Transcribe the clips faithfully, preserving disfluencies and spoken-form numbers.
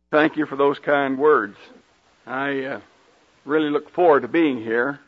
Thank you for those kind words. I uh, really look forward to being here.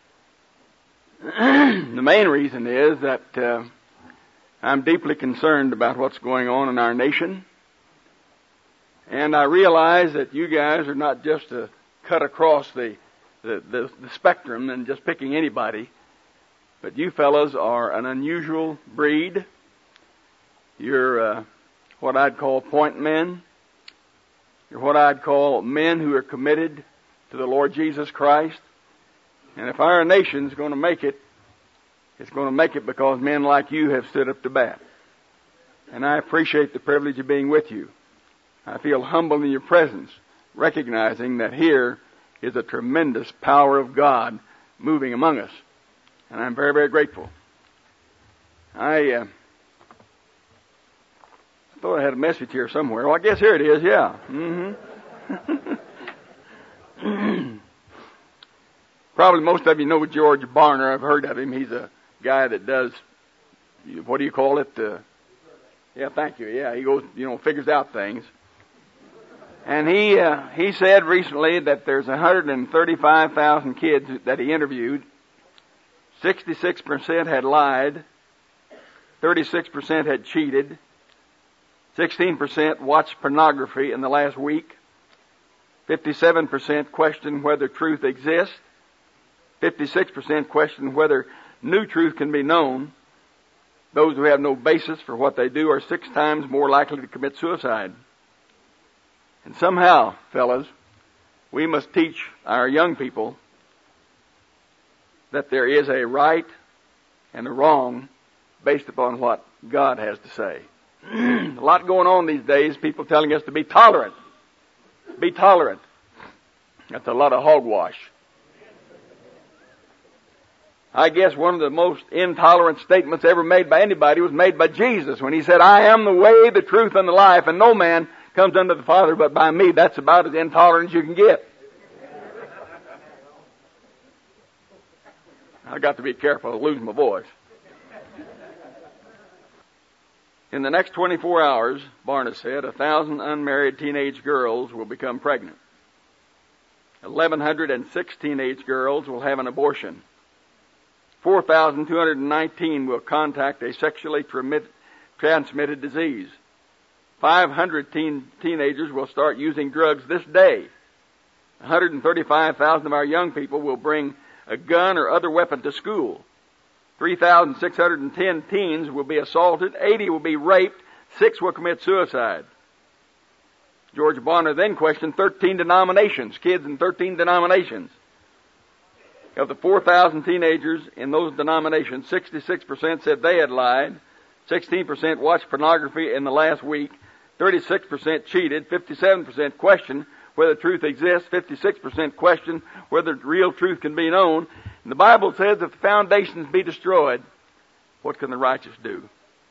The main reason is that uh, I'm deeply concerned about what's going on in our nation. And I realize that you guys are not just to cut across the, the, the, the spectrum and just picking anybody, but you fellows are an unusual breed. You're uh, what I'd call point men. You're what I'd call men who are committed to the Lord Jesus Christ. And if our nation's going to make it, it's going to make it because men like you have stood up to bat. And I appreciate the privilege of being with you. I feel humbled in your presence, recognizing that here is a tremendous power of God moving among us. And I'm very, very grateful. I uh, thought I had a message here somewhere. Well, I guess here it is, yeah. Mm-hmm. Probably most of you know George Barner. I've heard of him. He's a guy that does, what do you call it? Uh, yeah, thank you. Yeah, he goes, you know, figures out things. And he uh, he said recently that there's one hundred thirty-five thousand kids that he interviewed. sixty-six percent had lied. thirty-six percent had cheated. sixteen percent watched pornography in the last week. fifty-seven percent questioned whether truth exists. fifty-six percent questioned whether new truth can be known. Those who have no basis for what they do are six times more likely to commit suicide. And somehow, fellas, we must teach our young people that there is a right and a wrong based upon what God has to say. A lot going on these days, people telling us to be tolerant. Be tolerant. That's a lot of hogwash. I guess one of the most intolerant statements ever made by anybody was made by Jesus when he said, I am the way, the truth, and the life, and no man comes unto the Father but by me. That's about as intolerant as you can get. I got to be careful of losing my voice. In the next twenty-four hours, Barna said, a thousand unmarried teenage girls will become pregnant. eleven hundred six teenage girls will have an abortion. four thousand two hundred nineteen will contact a sexually transmitted disease. five hundred teen, teenagers will start using drugs this day. one hundred thirty-five thousand of our young people will bring a gun or other weapon to school. three thousand six hundred ten teens will be assaulted. eighty will be raped. six will commit suicide. George Barna then questioned thirteen denominations, kids in thirteen denominations. Of the four thousand teenagers in those denominations, sixty-six percent said they had lied. sixteen percent watched pornography in the last week. thirty-six percent cheated. fifty-seven percent questioned whether truth exists. fifty-six percent questioned whether real truth can be known. And the Bible says if the foundations be destroyed, what can the righteous do?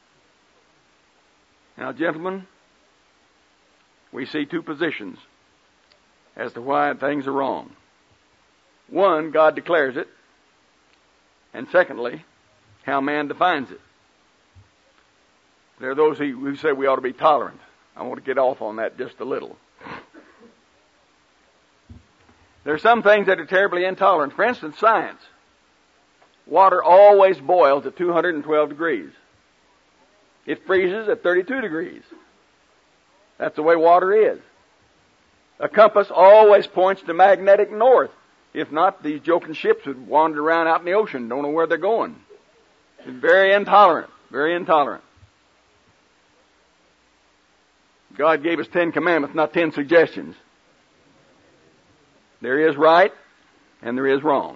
Now, gentlemen, we see two positions as to why things are wrong. One, God declares it. And secondly, how man defines it. There are those who, who say we ought to be tolerant. I want to get off on that just a little. There are some things that are terribly intolerant. For instance, science. Water always boils at two hundred twelve degrees. It freezes at thirty-two degrees. That's the way water is. A compass always points to magnetic north. If not, these joking ships would wander around out in the ocean, don't know where they're going. It's very intolerant, very intolerant. God gave us ten commandments, not ten suggestions. There is right and there is wrong.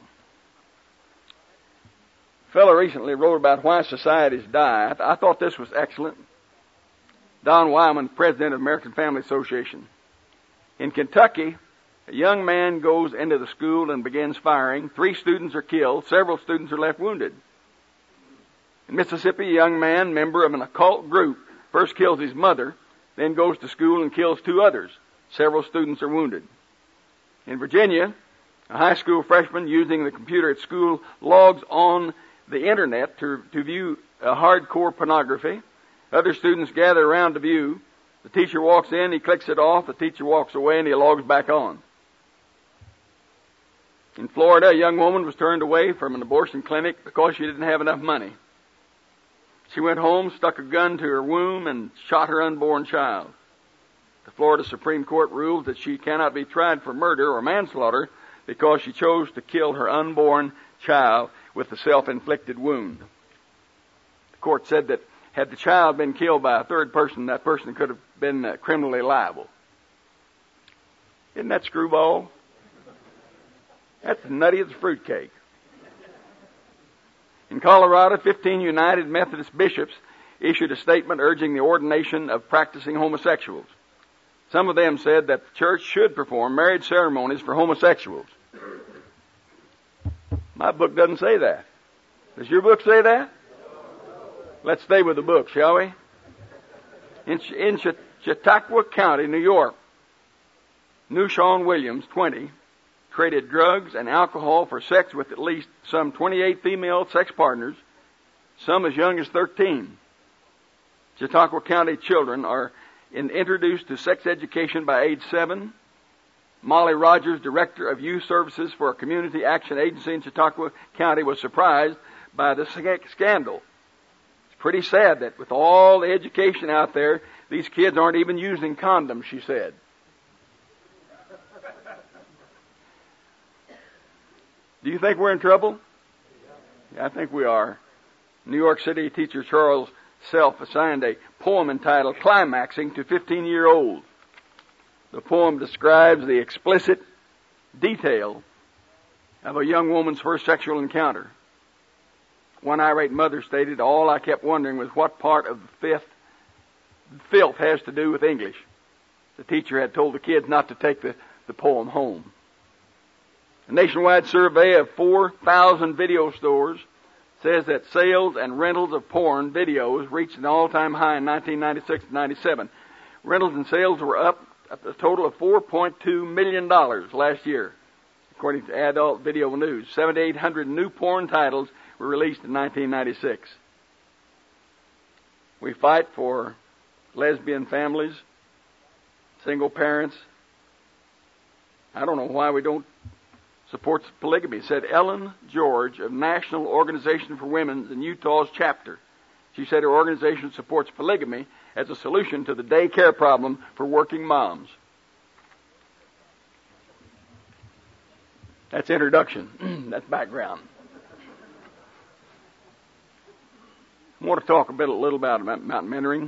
A fellow recently wrote about why societies die. I, th- I thought this was excellent. Don Wyman, president of American Family Association. In Kentucky, a young man goes into the school and begins firing. Three students are killed. Several students are left wounded. In Mississippi, a young man, member of an occult group, first kills his mother, then goes to school and kills two others. Several students are wounded. In Virginia, a high school freshman using the computer at school logs on the internet to, to view uh, hardcore pornography. Other students gather around to view. The teacher walks in, he clicks it off, the teacher walks away, and he logs back on. In Florida, a young woman was turned away from an abortion clinic because she didn't have enough money. She went home, stuck a gun to her womb, and shot her unborn child. The Florida Supreme Court ruled that she cannot be tried for murder or manslaughter because she chose to kill her unborn child with a self-inflicted wound. The court said that had the child been killed by a third person, that person could have been uh, criminally liable. Isn't that screwball? That's nutty as a fruitcake. In Colorado, fifteen United Methodist bishops issued a statement urging the ordination of practicing homosexuals. Some of them said that the church should perform marriage ceremonies for homosexuals. My book doesn't say that. Does your book say that? Let's stay with the book, shall we? In, in Chautauqua County, New York, New Sean Williams, twenty, traded drugs and alcohol for sex with at least some twenty-eight female sex partners, some as young as thirteen. Chautauqua County children are in, introduced to sex education by age seven. Molly Rogers, director of youth services for a community action agency in Chautauqua County, was surprised by the scandal. It's pretty sad that with all the education out there, these kids aren't even using condoms, she said. Do you think we're in trouble? Yeah, I think we are. New York City teacher Charles Self assigned a poem entitled Climaxing to fifteen-year-olds. The poem describes the explicit detail of a young woman's first sexual encounter. One irate mother stated, "All I kept wondering was what part of the fifth filth has to do with English." The teacher had told the kids not to take the, the poem home. A nationwide survey of four thousand video stores says that sales and rentals of porn videos reached an all-time high in nineteen ninety-six to ninety-seven. Rentals and sales were up a total of four point two million dollars last year, according to Adult Video News. seven thousand eight hundred new porn titles were released in nineteen ninety-six. We fight for lesbian families, single parents. I don't know why we don't support polygamy, said Ellen George of National Organization for Women in Utah's chapter. She said her organization supports polygamy as a solution to the daycare problem for working moms. That's introduction. That's background. I want to talk a bit, a little about Mount Mentoring.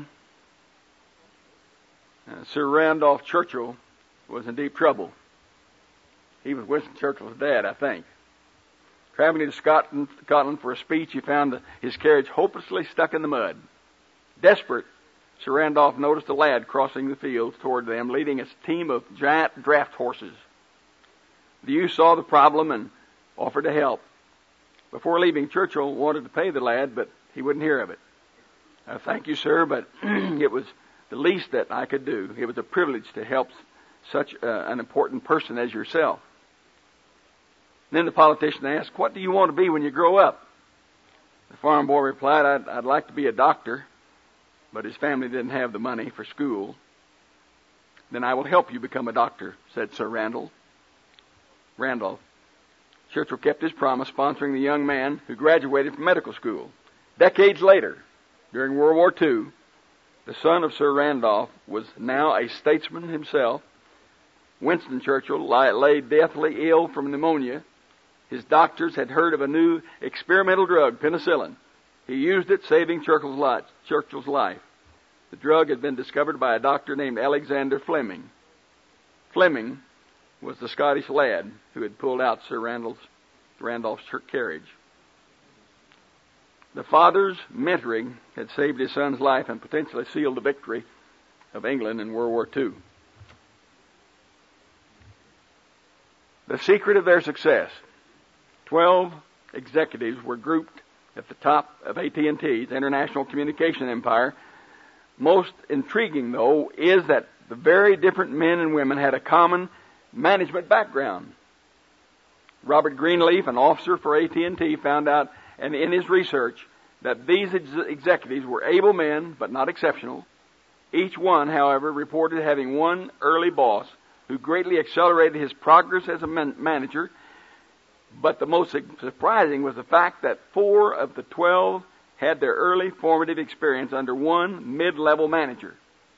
Uh, Sir Randolph Churchill was in deep trouble. He was Winston Churchill's dad, I think. Traveling to Scotland, Scotland for a speech, he found the, his carriage hopelessly stuck in the mud. Desperate, Sir Randolph noticed a lad crossing the fields toward them, leading a team of giant draft horses. The youth saw the problem and offered to help. Before leaving, Churchill wanted to pay the lad, but he wouldn't hear of it. Uh, thank you, sir, but it was the least that I could do. It was a privilege to help such uh, an important person as yourself. Then the politician asked, "What do you want to be when you grow up?" The farm boy replied, I'd, I'd like to be a doctor, but his family didn't have the money for school. "Then I will help you become a doctor," said Sir Randall. Randolph. Churchill kept his promise, sponsoring the young man who graduated from medical school. Decades later, during World War Two, the son of Sir Randolph was now a statesman himself. Winston Churchill lay, lay deathly ill from pneumonia. His doctors had heard of a new experimental drug, penicillin. He used it, saving Churchill's life. Churchill's life. The drug had been discovered by a doctor named Alexander Fleming. Fleming was the Scottish lad who had pulled out Sir Randolph's, Randolph's carriage. The father's mentoring had saved his son's life and potentially sealed the victory of England in World War Two. The secret of their success. Twelve executives were grouped at the top of A T and T's international communication empire. Most intriguing, though, is that the very different men and women had a common management background. Robert Greenleaf, an officer for A T and T, found out, and in his research, that these ex- executives were able men, but not exceptional. Each one, however, reported having one early boss who greatly accelerated his progress as a man- manager. But the most surprising was the fact that four of the twelve had their early formative experience under one mid-level manager.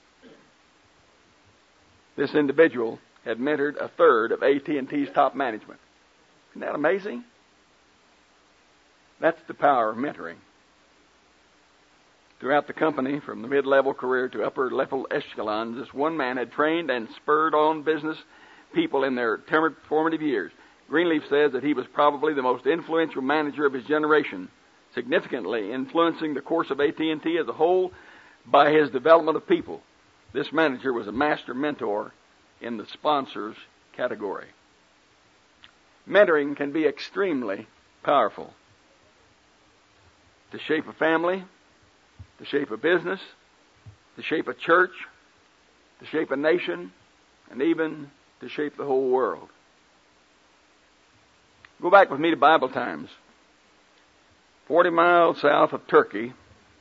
This individual had mentored a third of A T and T's top management. Isn't that amazing? That's the power of mentoring. Throughout the company, from the mid-level career to upper-level echelons, this one man had trained and spurred on business people in their formative years. Greenleaf says that he was probably the most influential manager of his generation, significantly influencing the course of A T and T as a whole by his development of people. This manager was a master mentor in the sponsors category. Mentoring can be extremely powerful. To shape a family, to shape a business, to shape a church, to shape a nation, and even to shape the whole world. Go back with me to Bible times. Forty miles south of Turkey,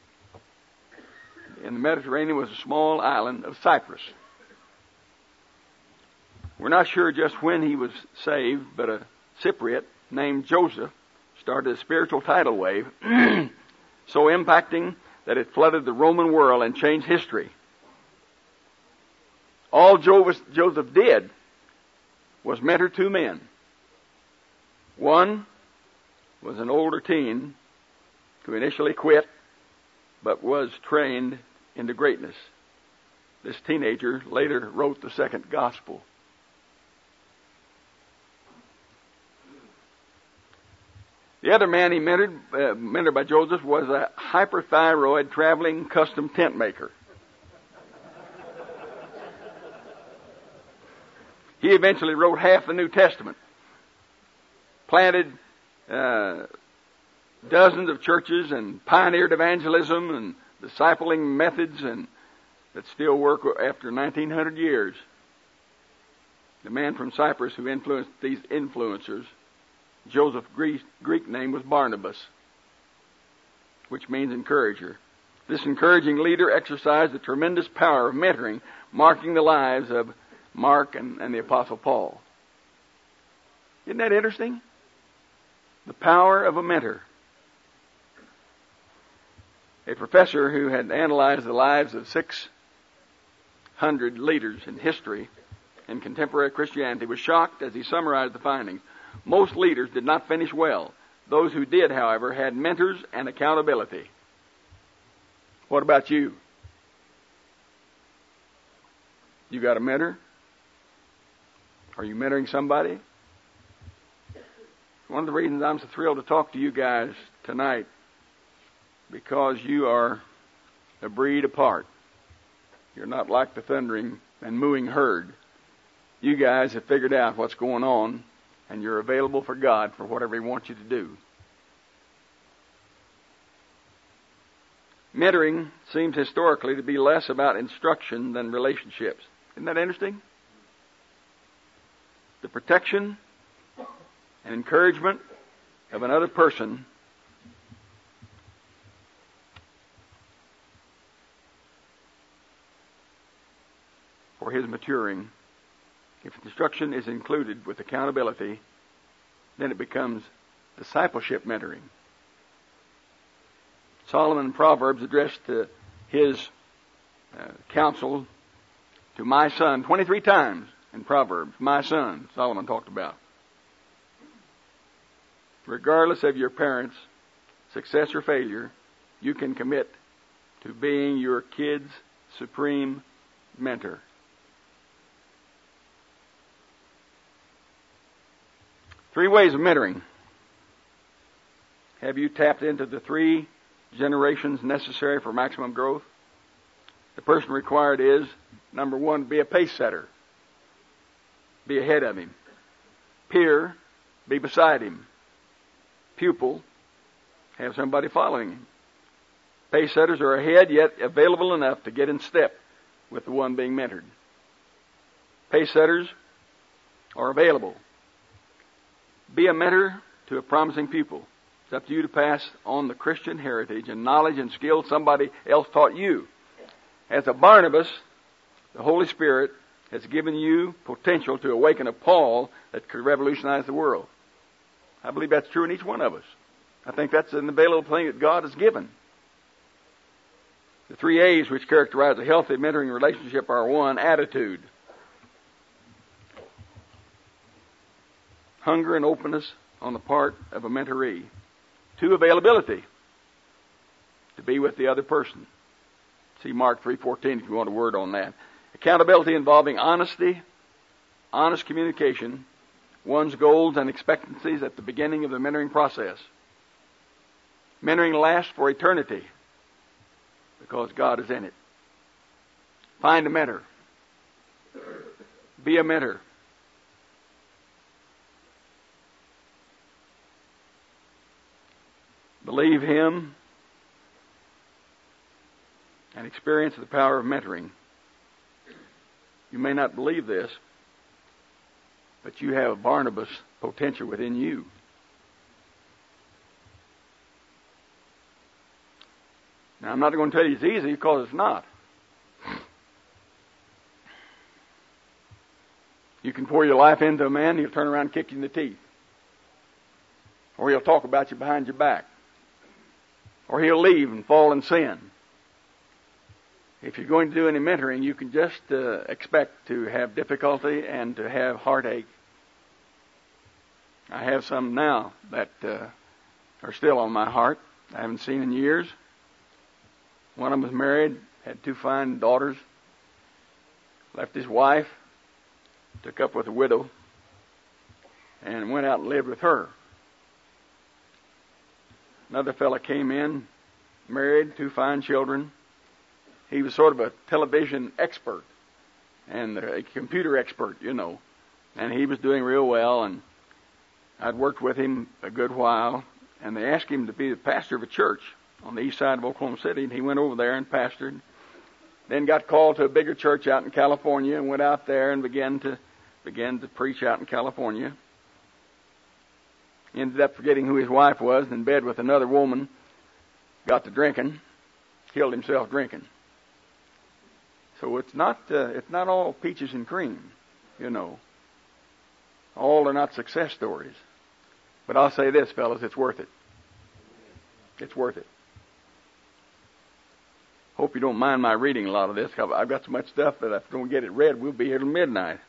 in the Mediterranean, was a small island of Cyprus. We're not sure just when he was saved, but a Cypriot named Joseph started a spiritual tidal wave so impacting that it flooded the Roman world and changed history. All Joseph did was mentor two men. One was an older teen who initially quit but was trained into greatness. This teenager later wrote the second gospel. The other man he mentored, uh, mentored by Joseph, was a hyperthyroid traveling custom tent maker. He eventually wrote half the New Testament, planted uh, dozens of churches, and pioneered evangelism and discipling methods and that still work after nineteen hundred years. The man from Cyprus who influenced these influencers, Joseph's Greek, Greek name was Barnabas, which means encourager. This encouraging leader exercised the tremendous power of mentoring, marking the lives of Mark and, and the Apostle Paul. Isn't that interesting? The power of a mentor. A professor who had analyzed the lives of six hundred leaders in history in contemporary Christianity was shocked as he summarized the findings. Most leaders did not finish well. Those who did, however, had mentors and accountability. What about you? You got a mentor? Are you mentoring somebody? One of the reasons I'm so thrilled to talk to you guys tonight, because you are a breed apart. You're not like the thundering and mooing herd. You guys have figured out what's going on, and you're available for God for whatever He wants you to do. Mentoring seems historically to be less about instruction than relationships. Isn't that interesting? The protection and encouragement of another person for his maturing. If instruction is included with accountability, then it becomes discipleship mentoring. Solomon in Proverbs addressed uh, his uh, counsel to my son twenty-three times in Proverbs. My son, Solomon talked about. Regardless of your parents' success or failure, you can commit to being your kid's supreme mentor. Three ways of mentoring. Have you tapped into the three generations necessary for maximum growth? The person required is, number one, be a pace setter. Be ahead of him. Peer, be beside him. Pupil, have somebody following him. Pace setters are ahead, yet available enough to get in step with the one being mentored. Pace setters are available. Be a mentor to a promising pupil. It's up to you to pass on the Christian heritage and knowledge and skill somebody else taught you. As a Barnabas, the Holy Spirit has given you potential to awaken a Paul that could revolutionize the world. I believe that's true in each one of us. I think that's an available thing that God has given. The three A's which characterize a healthy mentoring relationship are: one, attitude. Hunger and openness on the part of a mentoree. Two, availability. To be with the other person. See Mark three fourteen if you want a word on that. Accountability involving honesty, honest communication, one's goals and expectancies at the beginning of the mentoring process. Mentoring lasts for eternity because God is in it. Find a mentor. Be a mentor. Believe Him and experience the power of mentoring. You may not believe this, but you have Barnabas potential within you. Now, I'm not going to tell you it's easy because it's not. You can pour your life into a man, he'll turn around and kick you in the teeth. Or he'll talk about you behind your back. Or he'll leave and fall in sin. If you're going to do any mentoring, you can just uh, expect to have difficulty and to have heartache. I have some now that uh, are still on my heart. I haven't seen in years. One of them was married, had two fine daughters, left his wife, took up with a widow, and went out and lived with her. Another fella came in, married, two fine children. He was sort of a television expert and a computer expert, you know. And he was doing real well, and I'd worked with him a good while, and they asked him to be the pastor of a church on the east side of Oklahoma City, and he went over there and pastored. Then got called to a bigger church out in California and went out there and began to began to preach out in California. Ended up forgetting who his wife was, and in bed with another woman, got to drinking, killed himself drinking. So it's not uh, it's not all peaches and cream, you know. All are not success stories. But I'll say this, fellas, it's worth it. It's worth it. Hope you don't mind my reading a lot of this. I've got so much stuff that if I don't get it read, we'll be here till midnight.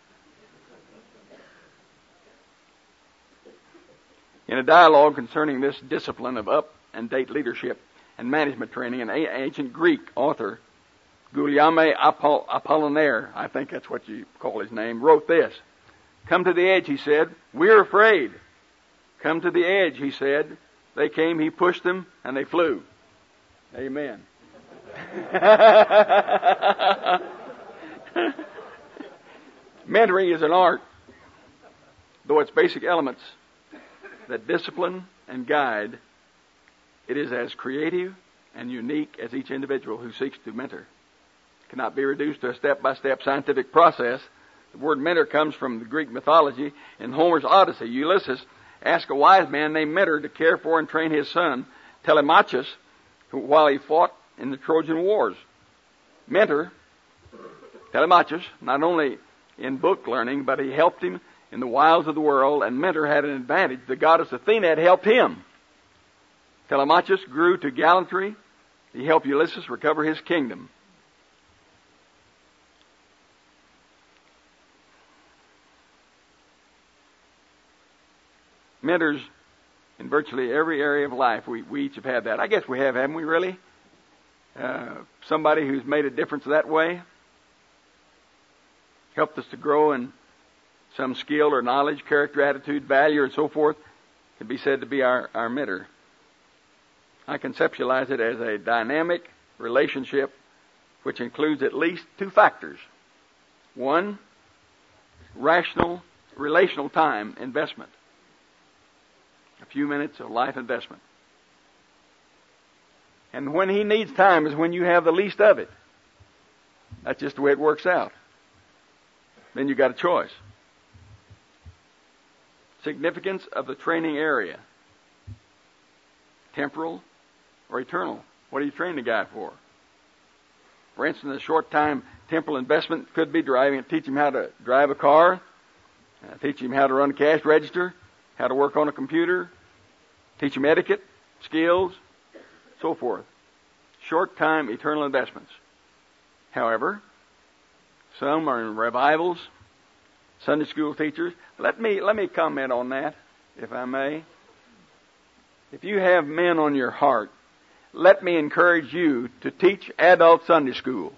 In a dialogue concerning this discipline of up-and-date leadership and management training, an ancient Greek author, Guillaume Apollinaire, I think that's what you call his name, wrote this. Come to the edge, he said. We're afraid. Come to the edge, he said. They came, he pushed them, and they flew. Amen. Mentoring is an art, though its basic elements that discipline and guide, it is as creative and unique as each individual who seeks to mentor. It cannot be reduced to a step-by-step scientific process. The word mentor comes from the Greek mythology. In Homer's Odyssey, Ulysses asked a wise man named Mentor to care for and train his son, Telemachus, who, while he fought in the Trojan Wars. Mentor, Telemachus, not only in book learning, but he helped him in the wilds of the world, and Mentor had an advantage. The goddess Athena had helped him. Telemachus grew to gallantry. He helped Ulysses recover his kingdom. Mentors in virtually every area of life, we, we each have had that. I guess we have, haven't we, really? Uh, somebody who's made a difference that way, helped us to grow in some skill or knowledge, character, attitude, value, and so forth, can be said to be our, our mentor. I conceptualize it as a dynamic relationship which includes at least two factors. One, rational, relational time investment. A few minutes of life investment. And when he needs time is when you have the least of it. That's just the way it works out. Then you got a choice. Significance of the training area. Temporal or eternal. What do you train the guy for? For instance, a short-time temporal investment could be driving, teach him how to drive a car, uh, teach him how to run a cash register, how to work on a computer, teach him etiquette, skills, so forth. Short-time eternal investments. However, some are in revivals, Sunday school teachers. Let me, let me comment on that, if I may. If you have men on your heart, let me encourage you to teach adult Sunday school.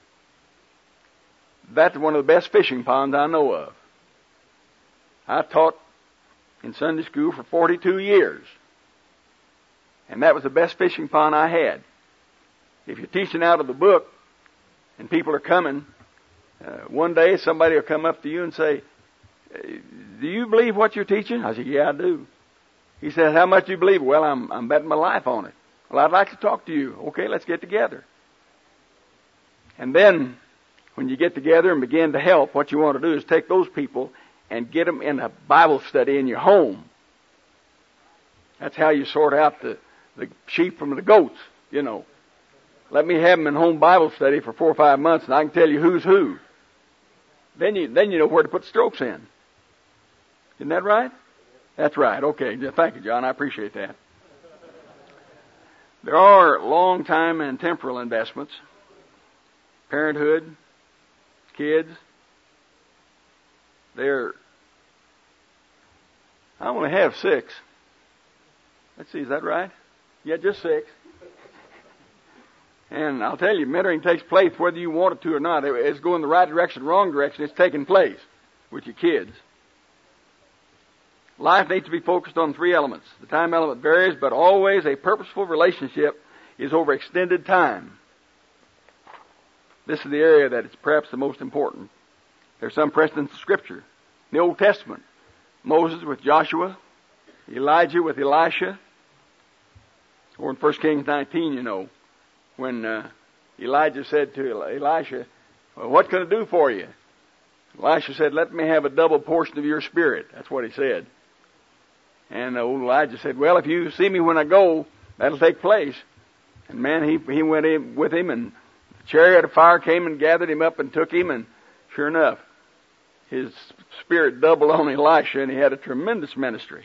That's one of the best fishing ponds I know of. I taught in Sunday school for forty-two years. And that was the best fishing pond I had. If you're teaching out of the book and people are coming, uh, one day somebody will come up to you and say, do you believe what you're teaching? I said, yeah, I do. He says, how much do you believe? Well, I'm, I'm betting my life on it. Well, I'd like to talk to you. Okay, let's get together. And then, when you get together and begin to help, what you want to do is take those people and get them in a Bible study in your home. That's how you sort out the, the sheep from the goats, you know. Let me have them in home Bible study for four or five months and I can tell you who's who. Then you, then you know where to put the strokes in. Isn't that right? That's right. Okay. Thank you, John. I appreciate that. There are long-time and temporal investments. Parenthood, kids. They're, I only have six. Let's see, is that right? Yeah, just six. And I'll tell you, mentoring takes place whether you want it to or not. It's going the right direction, wrong direction. It's taking place with your kids. Life needs to be focused on three elements. The time element varies, but always a purposeful relationship is over extended time. This is the area that is perhaps the most important. There's some precedence in Scripture. In the Old Testament, Moses with Joshua, Elijah with Elisha, or in First Kings nineteen, you know, when uh, Elijah said to Elisha, well, what can I do for you? Elisha said, let me have a double portion of your spirit. That's what he said. And old Elijah said, well, if you see me when I go, that'll take place. And man, he he went in with him, and the chariot of fire came and gathered him up and took him, and sure enough, his spirit doubled on Elisha, and he had a tremendous ministry.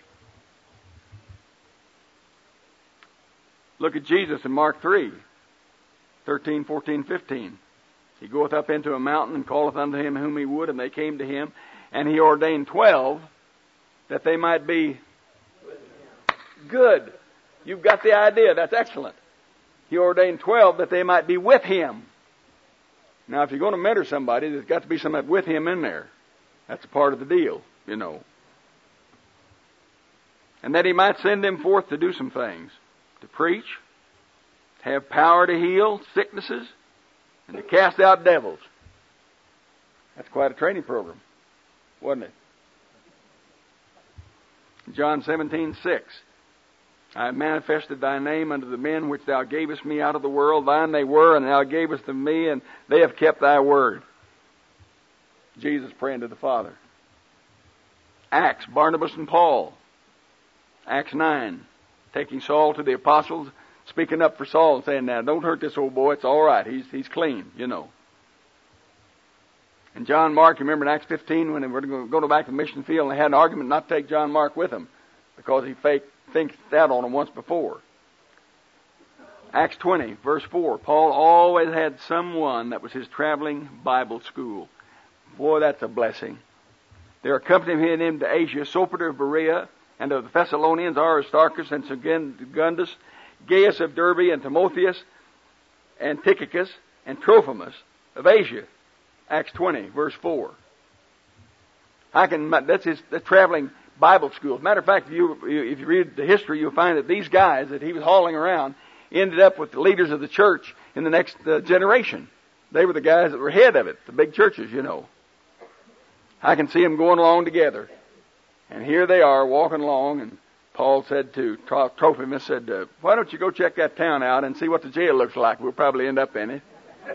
Look at Jesus in Mark three, thirteen, fourteen, fifteen. He goeth up into a mountain and calleth unto him whom he would, and they came to him, and he ordained twelve that they might be good. You've got the idea. That's excellent. He ordained twelve that they might be with him. Now, if you're going to mentor somebody, there's got to be somebody with him in there. That's a part of the deal, you know. And that he might send them forth to do some things. To preach, to have power to heal sicknesses, and to cast out devils. That's quite a training program, wasn't it? John seventeen six. I have manifested thy name unto the men which thou gavest me out of the world. Thine they were, and thou gavest them me, and they have kept thy word. Jesus praying to the Father. Acts, Barnabas and Paul. Acts nine, taking Saul to the apostles, speaking up for Saul and saying, now, don't hurt this old boy. It's all right. He's, he's clean, you know. And John Mark, you remember in Acts fifteen when they were going to go back to the mission field and they had an argument not to take John Mark with them because he faked thinks that on him once before. Acts twenty, verse four. Paul always had someone that was his traveling Bible school. Boy, that's a blessing. There accompanied him to Asia, Sopater of Berea, and of the Thessalonians, Aristarchus and Secundus, Gaius of Derbe, and Timotheus, and Tychicus, and Trophimus of Asia. Acts twenty, verse four. I can, that's his the traveling Bible school. As a matter of fact, if you, if you read the history, you'll find that these guys that he was hauling around ended up with the leaders of the church in the next uh, generation. They were the guys that were head of it, the big churches, you know. I can see them going along together. And here they are walking along, and Paul said to Trophimus, said, uh, why don't you go check that town out and see what the jail looks like? We'll probably end up in it.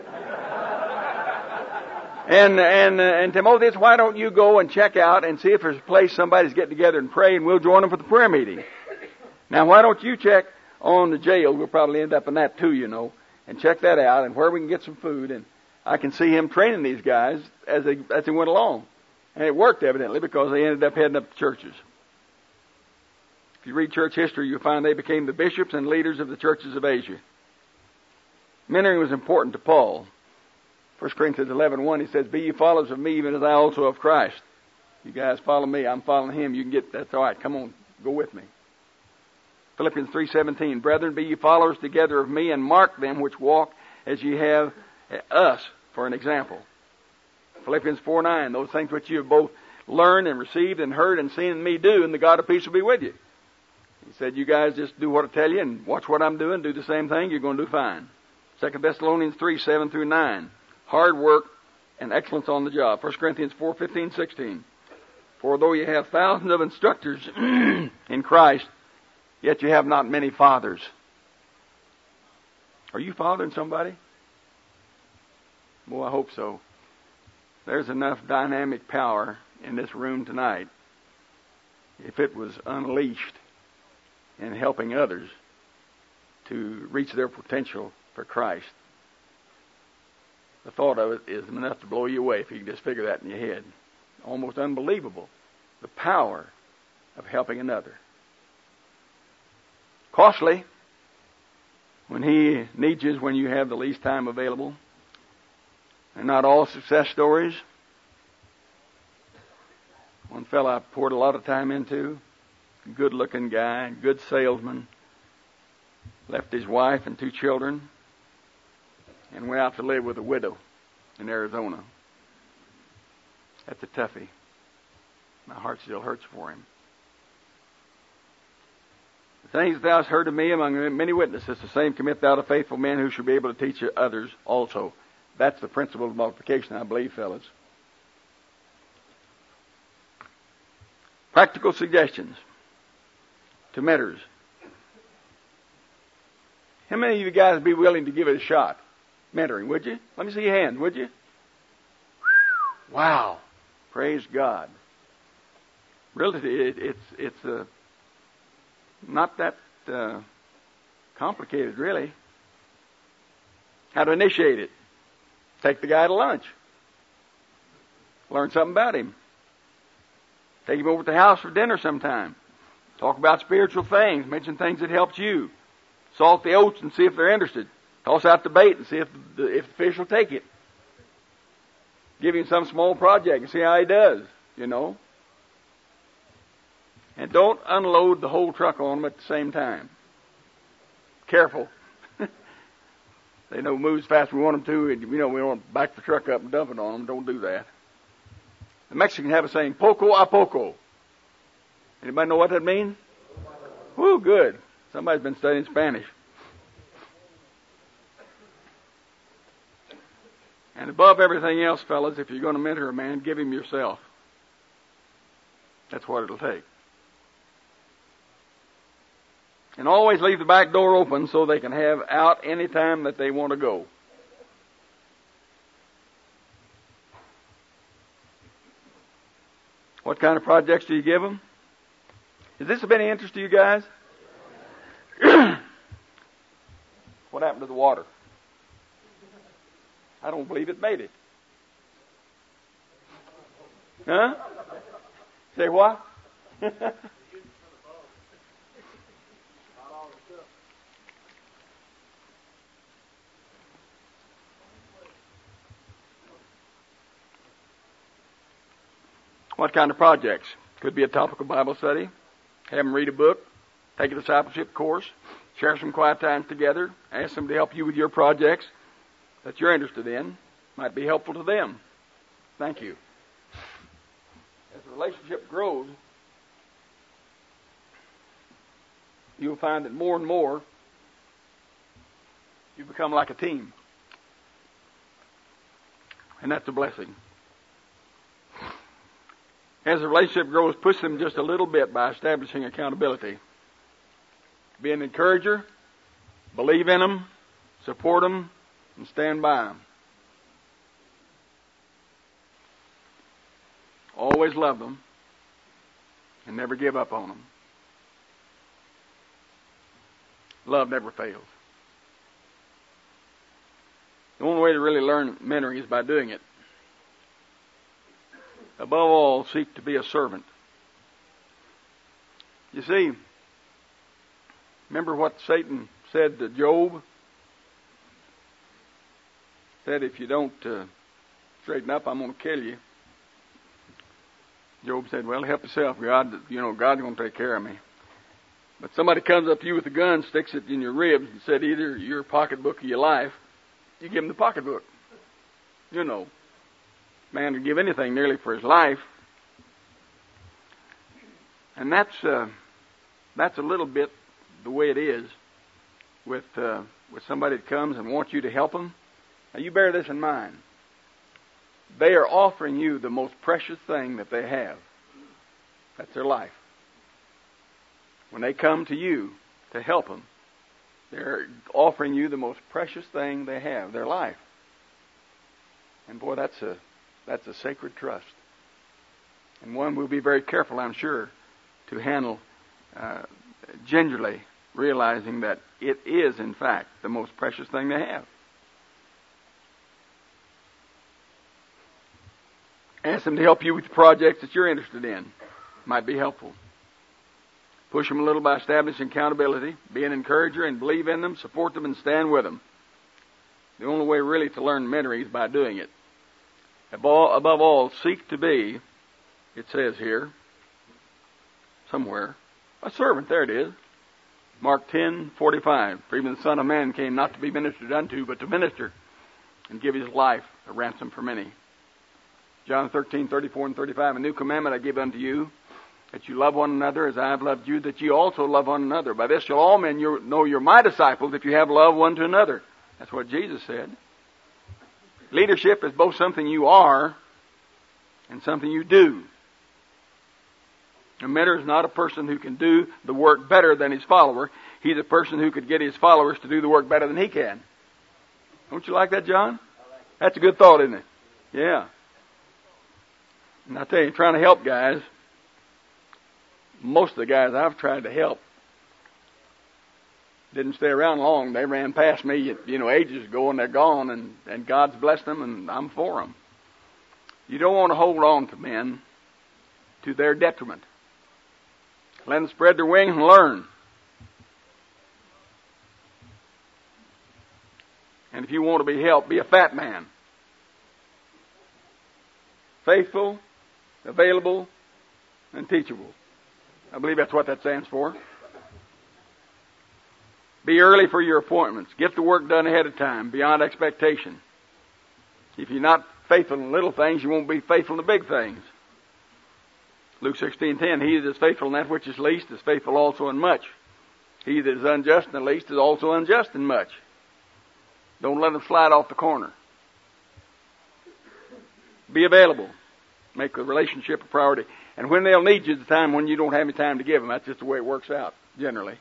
And and uh, and Timotheus, why don't you go and check out and see if there's a place somebody's getting together and pray, and we'll join them for the prayer meeting. Now, why don't you check on the jail? We'll probably end up in that too, you know. and check that out and where we can get some food. And I can see him training these guys as they as they went along. And it worked, evidently, because they ended up heading up to churches. If you read church history, you'll find they became the bishops and leaders of the churches of Asia. Mentoring was important to Paul. First Corinthians eleven one, he says, "Be ye followers of me, even as I also of Christ." You guys follow me, I'm following him. You can get, that's all right. Come on, go with me. Philippians three seventeen, "Brethren, be ye followers together of me, and mark them which walk as ye have us for an example." Philippians four nine, "Those things which you have both learned and received and heard and seen in me do, and the God of peace will be with you." He said, you guys just do what I tell you and watch what I'm doing, do the same thing, you're going to do fine. Second Thessalonians three seven through nine, "Hard work and excellence on the job." First Corinthians four fifteen sixteen, "For though you have thousands of instructors in Christ, yet you have not many fathers." Are you fathering somebody? Well, I hope so. There's enough dynamic power in this room tonight, if it was unleashed in helping others to reach their potential for Christ. The thought of it is enough to blow you away if you can just figure that in your head. Almost unbelievable, the power of helping another. Costly, when he needs you, when you have the least time available. And not all success stories. One fellow I poured a lot of time into, good-looking guy, good salesman, left his wife and two children and went out to live with a widow in Arizona. That's a toughie. My heart still hurts for him. "The things that thou hast heard of me among many witnesses, the same commit thou to faithful men who shall be able to teach others also." That's the principle of multiplication, I believe, fellas. Practical suggestions to mentors. How many of you guys would be willing to give it a shot? Mentoring, would you? Let me see your hand, would you? Wow. Praise God. Really, it, it's it's uh, not that uh, complicated, really. How to initiate it. Take the guy to lunch. Learn something about him. Take him over to the house for dinner sometime. Talk about spiritual things. Mention things that helped you. Salt the oats and see if they're interested. Toss out the bait and see if the, if the fish will take it. Give him some small project and see how he does, you know. And don't unload the whole truck on him at the same time. Careful. They know move as fast as we want them to, and you know we don't want to back the truck up and dump it on them. Don't do that. The Mexicans have a saying, "Poco a poco." Anybody know what that means? Woo, good. Somebody's been studying Spanish. And above everything else, fellas, if you're going to mentor a man, give him yourself. That's what it'll take. And always leave the back door open so they can have out any time that they want to go. What kind of projects do you give them? Is this of any interest to you guys? What happened to the water? I don't believe it made it. Huh? Say what? What kind of projects? Could be a topical Bible study. Have them read a book. Take a discipleship course. Share some quiet times together. Ask them to help you with your projects that you're interested in. Might be helpful to them. Thank you. As the relationship grows, you'll find that more and more you become like a team. And that's a blessing. As the relationship grows, push them just a little bit by establishing accountability. Be an encourager, believe in them, support them, and stand by them. Always love them and never give up on them. Love never fails. The only way to really learn mentoring is by doing it. Above all, seek to be a servant. You see, remember what Satan said to Job? Said, if you don't uh, straighten up, I'm going to kill you. Job said, well, help yourself. God, you know, God's going to take care of me. But somebody comes up to you with a gun, sticks it in your ribs, and said, either your pocketbook or your life, you give him the pocketbook. You know, man would give anything nearly for his life. And that's uh, that's a little bit the way it is with uh, with somebody that comes and wants you to help them. Now you bear this in mind. They are offering you the most precious thing that they have. That's their life. When they come to you to help them, they're offering you the most precious thing they have, their life. And boy, that's a that's a sacred trust. And one we'll be very careful, I'm sure, to handle uh, gingerly, realizing that it is, in fact, the most precious thing they have. Ask them to help you with the projects that you're interested in. Might be helpful. Push them a little by establishing accountability, be an encourager and believe in them, support them and stand with them. The only way really to learn mentoring is by doing it. Above, above all, seek to be, it says here, somewhere, a servant. There it is. Mark ten forty-five. For even the Son of Man came not to be ministered unto, but to minister and give his life a ransom for many. John thirteen thirty-four and thirty-five. A new commandment I give unto you, that you love one another as I have loved you, that you also love one another. By this shall all men know you're my disciples, if you have love one to another. That's what Jesus said. Leadership is both something you are and something you do. A mentor is not a person who can do the work better than his follower. He's a person who could get his followers to do the work better than he can. Don't you like that, John? That's a good thought, isn't it? Yeah. And I tell you, trying to help guys, most of the guys I've tried to help didn't stay around long. They ran past me, you know, ages ago, and they're gone, and, and God's blessed them, and I'm for them. You don't want to hold on to men to their detriment. Let them spread their wings and learn. And if you want to be helped, be a fat man. Faithful, available, and teachable. I believe that's what that stands for. Be early for your appointments. Get the work done ahead of time, beyond expectation. If you're not faithful in little things, you won't be faithful in the big things. Luke sixteen ten, he that is faithful in that which is least is faithful also in much. He that is unjust in the least is also unjust in much. Don't let them slide off the corner. Be available. Make the relationship a priority. And when they'll need you, the time when you don't have any time to give them. That's just the way it works out, generally.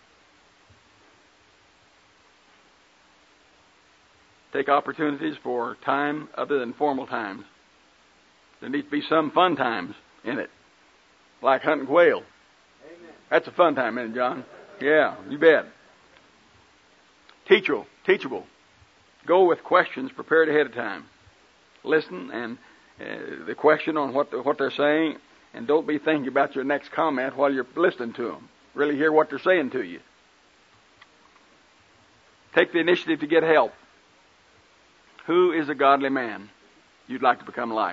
Take opportunities for time other than formal times. There needs to be some fun times in it. Like hunting quail. Amen. That's a fun time, isn't it, John? Yeah, you bet. Teachable. Teachable. Go with questions prepared ahead of time. Listen and uh, the question on what the, what they're saying, and don't be thinking about your next comment while you're listening to them. Really hear what they're saying to you. Take the initiative to get help. Who is a godly man you'd like to become like?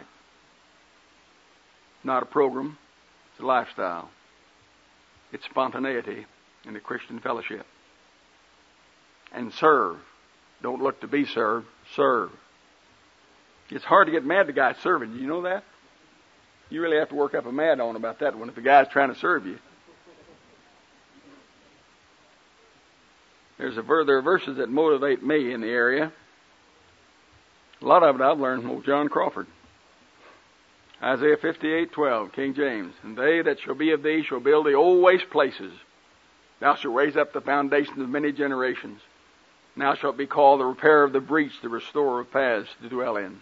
Not a program. It's a lifestyle. It's spontaneity in the Christian fellowship. And serve. Don't look to be served. Serve. It's hard to get mad at the guy serving. Do you know that? You really have to work up a mad on about that one if the guy's trying to serve you. There's a ver- there are verses that motivate me in the area. A lot of it I've learned from old John Crawford. Isaiah fifty-eight twelve, King James. And they that shall be of thee shall build the old waste places. Thou shalt raise up the foundations of many generations. Thou shalt be called the repairer of the breach, the restorer of paths to dwell in.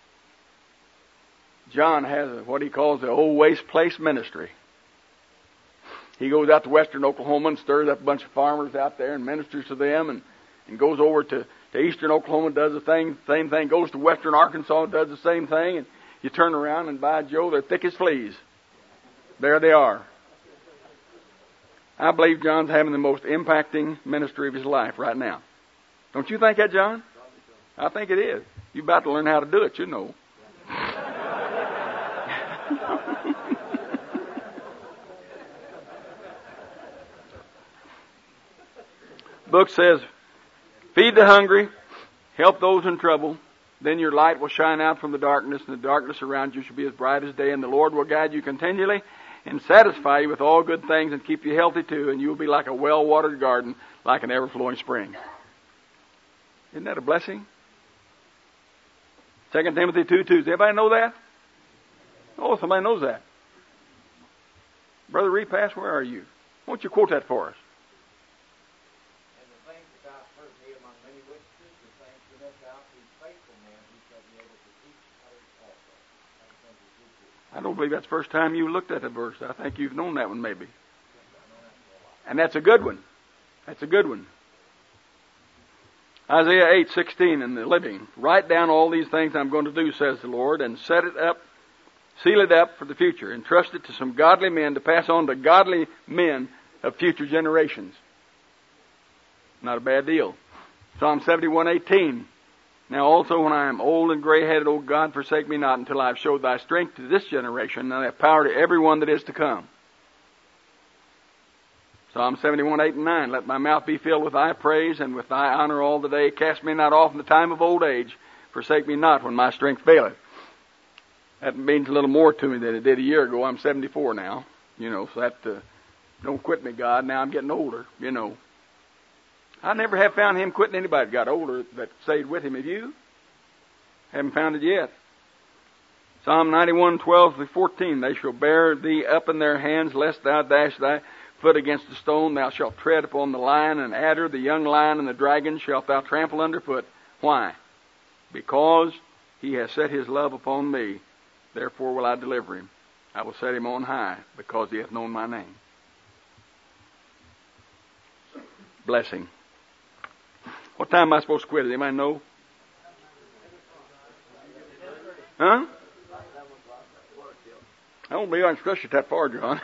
John has a, what he calls the old waste place ministry. He goes out to western Oklahoma and stirs up a bunch of farmers out there and ministers to them, and, and goes over to, to eastern Oklahoma, does the thing, same thing. Goes to western Arkansas, does the same thing. And you turn around and by Joe, they're thick as fleas. There they are. I believe John's having the most impacting ministry of his life right now. Don't you think that, John? I think it is. You're about to learn how to do it, you know. Book says, feed the hungry, help those in trouble, then your light will shine out from the darkness, and the darkness around you shall be as bright as day, and the Lord will guide you continually and satisfy you with all good things and keep you healthy too, and you will be like a well-watered garden, like an ever-flowing spring. Isn't that a blessing? Second Timothy two two. Does everybody know that? Oh, somebody knows that. Brother Repass, where are you? Why don't you quote that for us? And the things that thou hast heard me among many witnesses, the same commit thou to faithful men who shall be able to teach others also. Second Timothy two two. I don't believe that's the first time you looked at a verse. I think you've known that one maybe. And that's a good one. That's a good one. Isaiah eight sixteen in the Living. Write down all these things I'm going to do, says the Lord, and set it up, seal it up for the future. Entrust it to some godly men to pass on to godly men of future generations. Not a bad deal. Psalm seventy-one eighteen. Now also when I am old and gray-headed, O God, forsake me not until I have showed thy strength to this generation, and thy power to every one that is to come. Psalm seventy-one eight and nine. Let my mouth be filled with thy praise, and with thy honor all the day. Cast me not off in the time of old age. Forsake me not when my strength faileth. That means a little more to me than it did a year ago. I'm seventy-four now. You know, so that, uh, don't quit me, God. Now I'm getting older, you know. I never have found him quitting anybody that got older that stayed with him. Have you? Haven't found it yet. Psalm ninety-one twelve through fourteen. They shall bear thee up in their hands, lest thou dash thy foot against a stone. Thou shalt tread upon the lion and adder, the young lion and the dragon shalt thou trample underfoot. Why? Because he has set his love upon me. Therefore will I deliver him. I will set him on high, because he hath known my name. Blessing. What time am I supposed to quit? Does anybody know? Huh? I don't believe I can stretch it that far, John.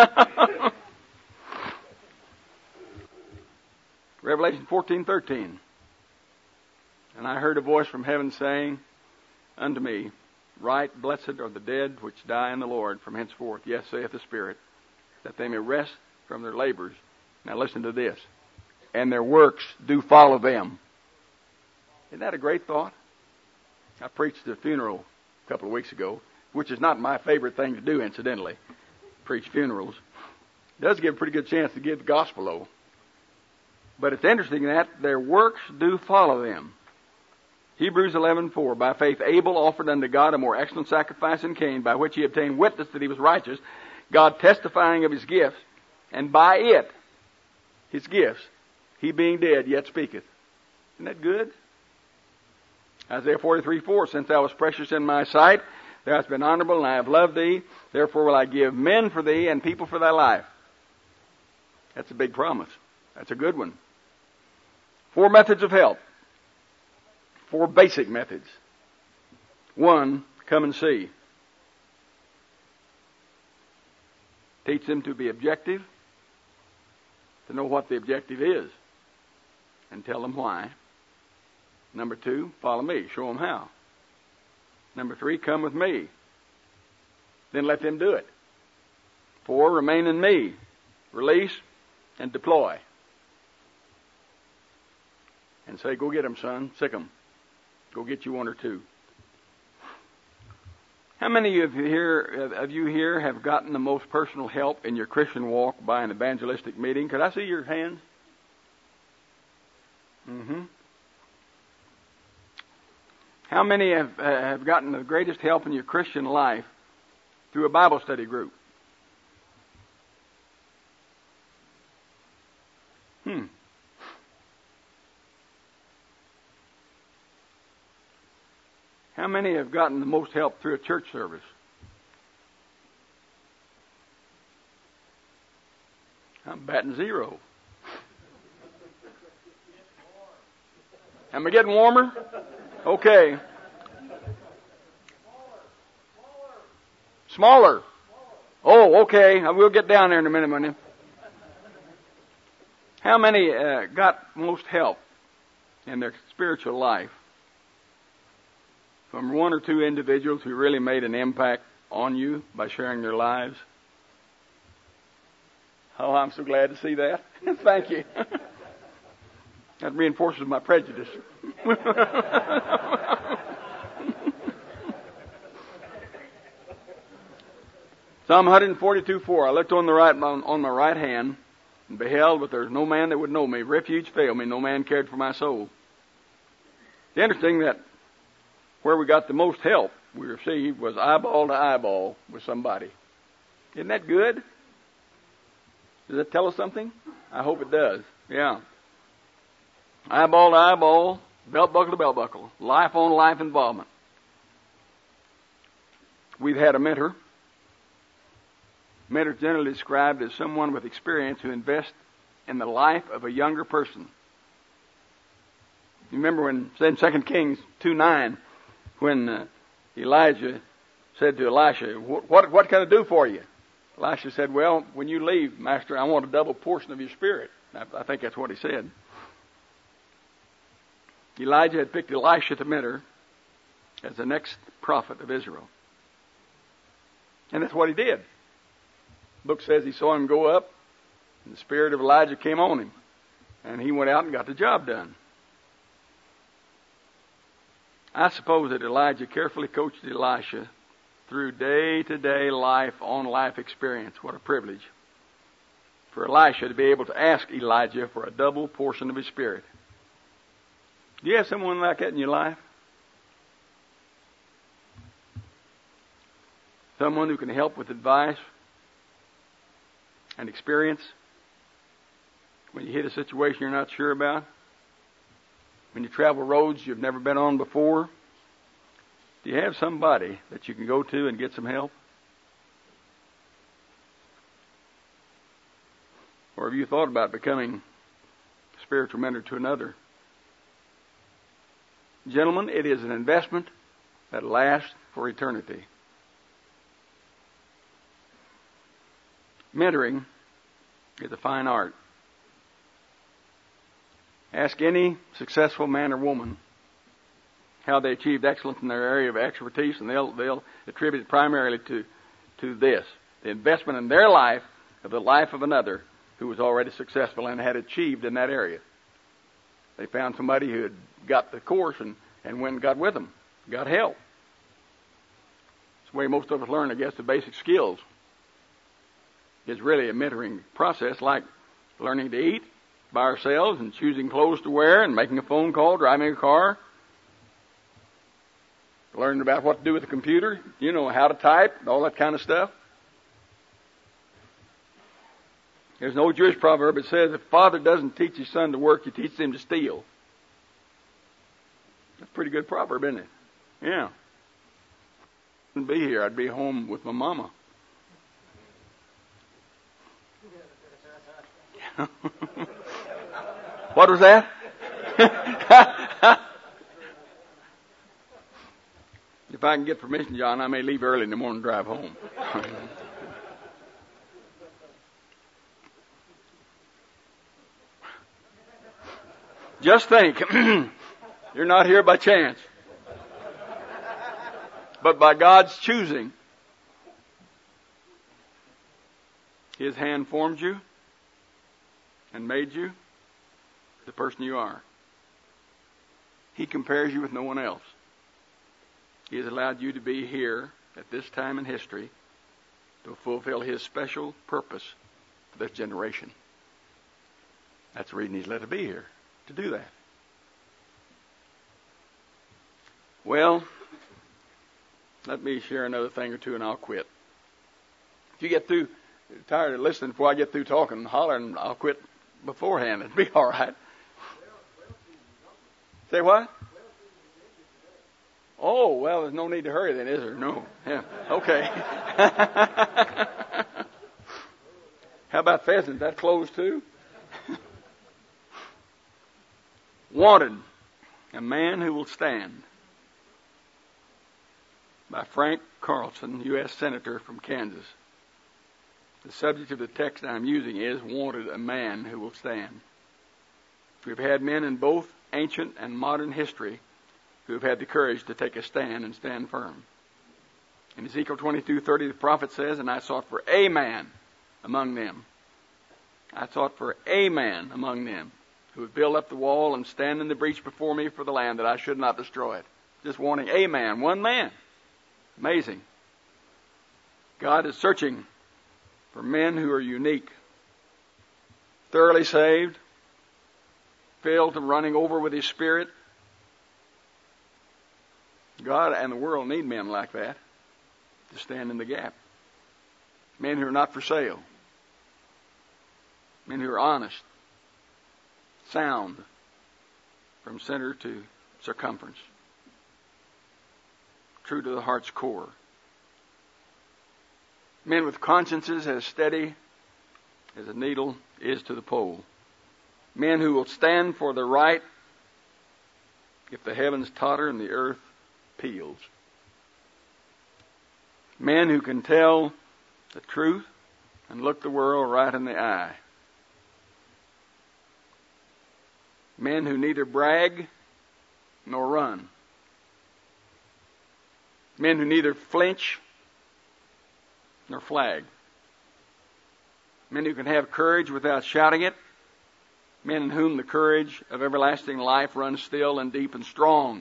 Revelation fourteen thirteen. And I heard a voice from heaven saying unto me, Write, blessed are the dead which die in the Lord from henceforth, yes, saith the Spirit, that they may rest from their labors. Now listen to this. And their works do follow them. Isn't that a great thought? I preached at a funeral a couple of weeks ago, which is not my favorite thing to do, incidentally. Preach funerals. It does give a pretty good chance to give the gospel, though. But it's interesting that their works do follow them. Hebrews eleven four. By faith Abel offered unto God a more excellent sacrifice than Cain, by which he obtained witness that he was righteous, God testifying of his gifts, and by it, his gifts, he being dead yet speaketh. Isn't that good? Isaiah forty-three four. Since thou wast precious in my sight, thou hast been honorable, and I have loved thee. Therefore will I give men for thee, and people for thy life. That's a big promise. That's a good one. Four methods of help. Four basic methods. One, come and see. Teach them to be objective, to know what the objective is, and tell them why. Number two, follow me. Show them how. Number three, come with me. Then let them do it. Four, remain in me. Release and deploy. And say, go get them, son. Sick them. Go get you one or two. How many of you here, of you here have gotten the most personal help in your Christian walk by an evangelistic meeting? Could I see your hands? Mm-hmm. How many have, uh, have gotten the greatest help in your Christian life through a Bible study group? Hmm. How many have gotten the most help through a church service? I'm batting zero. Am I getting warmer? Okay. Smaller. Oh, okay. I will get down there in a minute, money. How many uh, got most help in their spiritual life from one or two individuals who really made an impact on you by sharing their lives? Oh, I'm so glad to see that. Thank you. That reinforces my prejudice. Psalm one forty-two four. I looked on the right on, on my right hand and beheld, but there was no man that would know me. Refuge failed me. No man cared for my soul. It's interesting that where we got the most help we received was eyeball to eyeball with somebody. Isn't that good? Does that tell us something? I hope it does. Yeah. Eyeball to eyeball, belt buckle to belt buckle, life on life involvement. We've had a mentor. Mentor is generally described as someone with experience who invests in the life of a younger person. You remember when in Second Kings two nine, when uh, Elijah said to Elisha, what, what, what can I do for you? Elisha said, well, when you leave, Master, I want a double portion of your spirit. I, I think that's what he said. Elijah had picked Elisha the mentor as the next prophet of Israel. And that's what he did. The book says he saw him go up, and the spirit of Elijah came on him. And he went out and got the job done. I suppose that Elijah carefully coached Elisha through day-to-day life on life experience. What a privilege for Elisha to be able to ask Elijah for a double portion of his spirit. Do you have someone like that in your life? Someone who can help with advice and experience when you hit a situation you're not sure about? When you travel roads you've never been on before? Do you have somebody that you can go to and get some help? Or have you thought about becoming a spiritual mentor to another? Gentlemen, it is an investment that lasts for eternity. Mentoring is a fine art. Ask any successful man or woman how they achieved excellence in their area of expertise, and they'll they'll attribute it primarily to to this: the investment in their life of the life of another who was already successful and had achieved in that area. They found somebody who had got the course and, and went and got with them, got help. It's the way most of us learn, I guess, the basic skills. It's really a mentoring process, like learning to eat by ourselves and choosing clothes to wear and making a phone call, driving a car, learning about what to do with the computer, you know, how to type, all that kind of stuff. There's an old Jewish proverb that says, if a father doesn't teach his son to work, he teaches him to steal. That's a pretty good proverb, isn't it? Yeah. I wouldn't be here. I'd be home with my mama. What was that? If I can get permission, John, I may leave early in the morning and drive home. Just think, you're not here by chance, but by God's choosing. His hand formed you and made you the person you are. He compares you with no one else. He has allowed you to be here at this time in history to fulfill His special purpose for this generation. That's the reason He's let it be here, to do that. Well, let me share another thing or two and I'll quit. If you get through tired of listening before I get through talking and hollering, I'll quit beforehand. It'd be all right. Say what? Oh, well, there's no need to hurry then, is there? No. Yeah. Okay. How about pheasants? That closed too? Wanted. A Man Who Will Stand, by Frank Carlson, U S Senator from Kansas. The subject of the text I'm using is Wanted, a Man Who Will Stand. We've had men in both ancient and modern history who have had the courage to take a stand and stand firm. In Ezekiel twenty-two thirty, the prophet says, "And I sought for a man among them. I sought for a man among them who would build up the wall and stand in the breach before me for the land, that I should not destroy it." Just wanting a man, one man. Amazing. God is searching for men who are unique, thoroughly saved, filled to running over with His Spirit. God and the world need men like that to stand in the gap. Men who are not for sale. Men who are honest, sound, from center to circumference, true to the heart's core. Men with consciences as steady as a needle is to the pole. Men who will stand for the right if the heavens totter and the earth peals. Men who can tell the truth and look the world right in the eye. Men who neither brag nor run. Men who neither flinch nor flag. Men who can have courage without shouting it. Men in whom the courage of everlasting life runs still and deep and strong.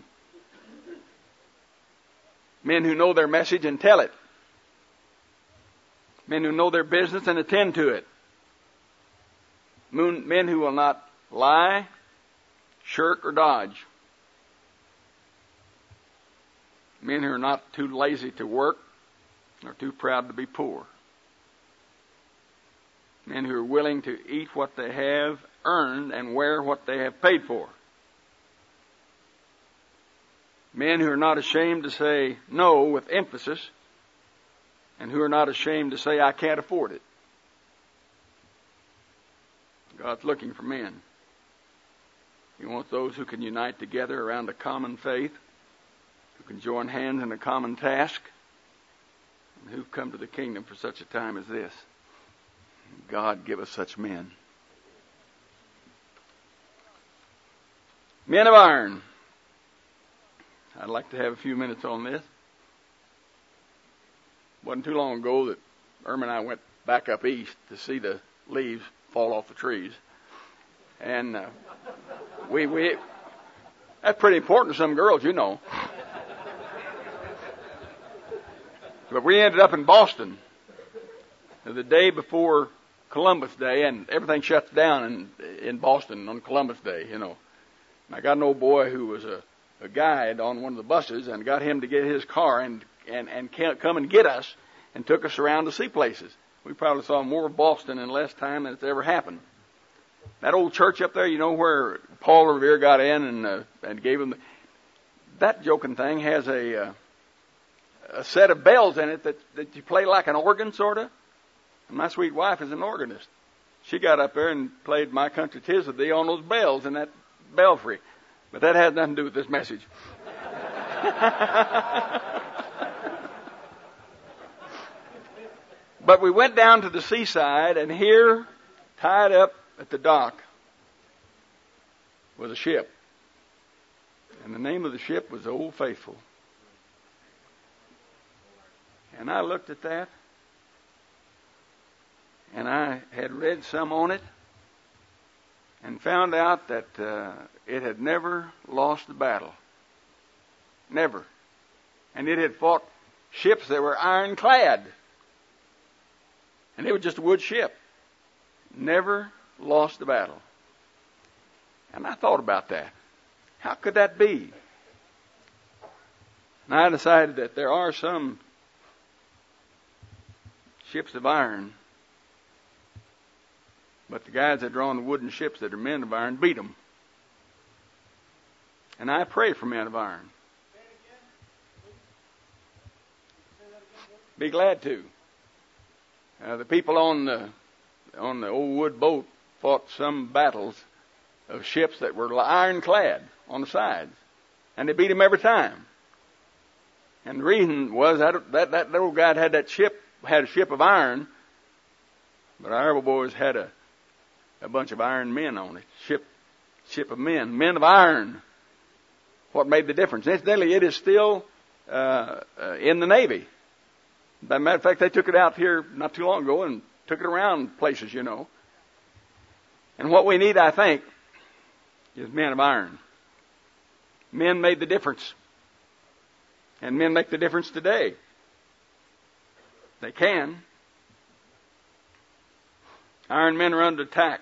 Men who know their message and tell it. Men who know their business and attend to it. Men who will not lie, shirk, or dodge. Men who are not too lazy to work nor too proud to be poor. Men who are willing to eat what they have earned and wear what they have paid for. Men who are not ashamed to say no with emphasis, and who are not ashamed to say, "I can't afford it." God's looking for men. He wants those who can unite together around a common faith, who can join hands in a common task, and who've come to the kingdom for such a time as this. God give us such men. Men of iron. I'd like to have a few minutes on this. Wasn't too long ago that Irma and I went back up east to see the leaves fall off the trees. And uh, we, we, that's pretty important to some girls, you know. But we ended up in Boston the day before Columbus Day, and everything shuts down in, in Boston on Columbus Day, you know. And I got an old boy who was a, a guide on one of the buses, and got him to get his car and, and, and come and get us and took us around to see places. We probably saw more of Boston in less time than it's ever happened. That old church up there, you know, where Paul Revere got in and uh, and gave him the, that joking thing has a uh, a set of bells in it that, that you play like an organ, sort of. And my sweet wife is an organist. She got up there and played "My Country 'Tis of Thee" on those bells in that belfry. But that has nothing to do with this message. But we went down to the seaside, and here, tied up at the dock, was a ship. And the name of the ship was Old Faithful. And I looked at that, and I had read some on it, and found out that uh, it had never lost a battle. Never. And it had fought ships that were ironclad. And it was just a wood ship. Never lost a battle. And I thought about that. How could that be? And I decided that there are some ships of iron, but the guys that are on the wooden ships that are men of iron beat them. And I pray for men of iron. Be glad to. Uh, the people on the on the old wood boat fought some battles of ships that were ironclad on the sides. And they beat him every time. And the reason was that that, that little guy had that ship, had a ship of iron, but our Rebel boys had a, a bunch of iron men on it. Ship, ship of men, men of iron. What made the difference? Incidentally, it is still uh, uh, in the Navy. As a matter of fact, they took it out here not too long ago and took it around places, you know. And what we need, I think, is men of iron. Men made the difference. And men make the difference today. They can. Iron men are under attack.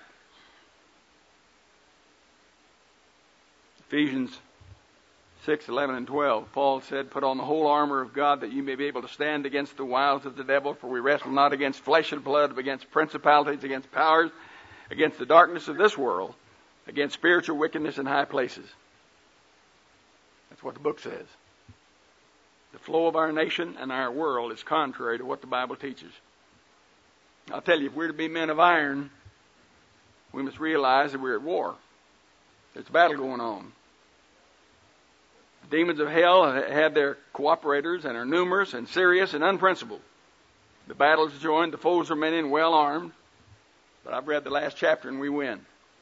Ephesians six, eleven, and twelve, Paul said, "Put on the whole armor of God that you may be able to stand against the wiles of the devil, for we wrestle not against flesh and blood, but against principalities, against powers, against the darkness of this world, against spiritual wickedness in high places." That's what the book says. The flow of our nation and our world is contrary to what the Bible teaches. I'll tell you, if we're to be men of iron, we must realize that we're at war. There's a battle going on. The demons of hell have their cooperators and are numerous and serious and unprincipled. The battle is joined, the foes are many and well armed. But I've read the last chapter and we win.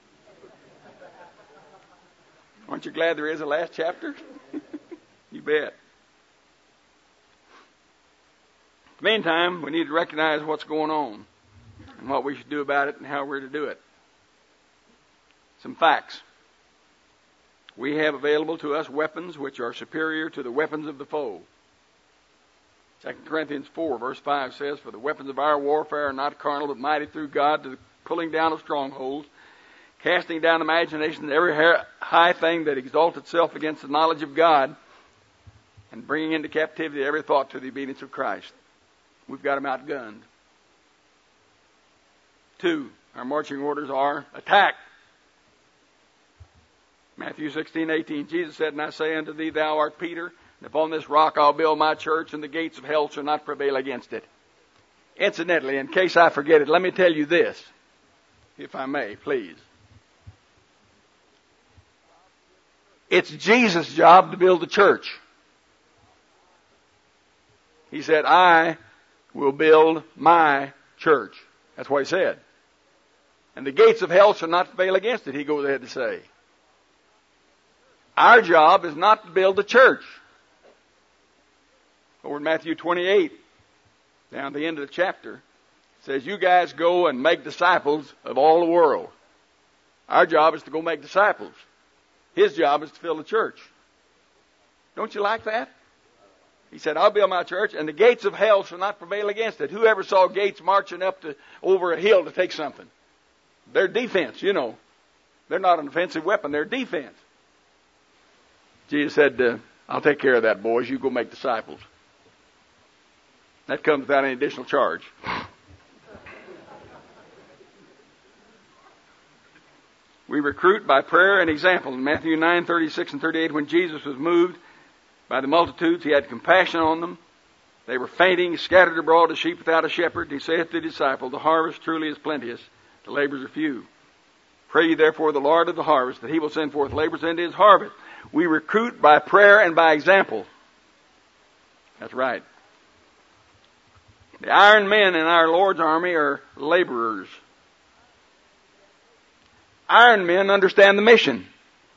Aren't you glad there is a last chapter? You bet. In the meantime, we need to recognize what's going on and what we should do about it and how we're to do it. Some facts. We have available to us weapons which are superior to the weapons of the foe. Second Corinthians four, verse five says, "For the weapons of our warfare are not carnal, but mighty through God to the pulling down of strongholds, casting down imaginations, every high thing that exalts itself against the knowledge of God, and bringing into captivity every thought to the obedience of Christ." We've got them outgunned. Two, our marching orders are attack. Matthew sixteen, eighteen, Jesus said, "And I say unto thee, thou art Peter, and upon this rock I'll build my church, and the gates of hell shall not prevail against it." Incidentally, in case I forget it, let me tell you this, if I may, please. It's Jesus' job to build the church. He said, "I will build my church." That's what he said. "And the gates of hell shall not prevail against it," he goes ahead to say. Our job is not to build the church. Over in Matthew twenty-eight, down at the end of the chapter, it says, "You guys go and make disciples of all the world." Our job is to go make disciples. His job is to fill the church. Don't you like that? He said, "I'll build my church, and the gates of hell shall not prevail against it." Whoever saw gates marching up to over a hill to take something? They're defense, you know. They're not an offensive weapon. They're defense. Jesus said, uh, "I'll take care of that, boys. You go make disciples." That comes without any additional charge. We recruit by prayer and example. In Matthew nine, thirty-six and thirty-eight, when Jesus was moved by the multitudes, he had compassion on them. They were fainting, scattered abroad as sheep without a shepherd. He saith to the disciples, "The harvest truly is plenteous, the laborers are few. Pray ye therefore the Lord of the harvest, that he will send forth laborers into his harvest." We recruit by prayer and by example. That's right. The iron men in our Lord's army are laborers. Iron men understand the mission.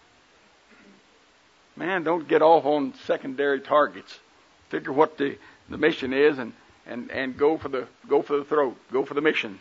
Man, don't get off on secondary targets. Figure what the, the mission is and, and, and go for the go for the throat. Go for the mission.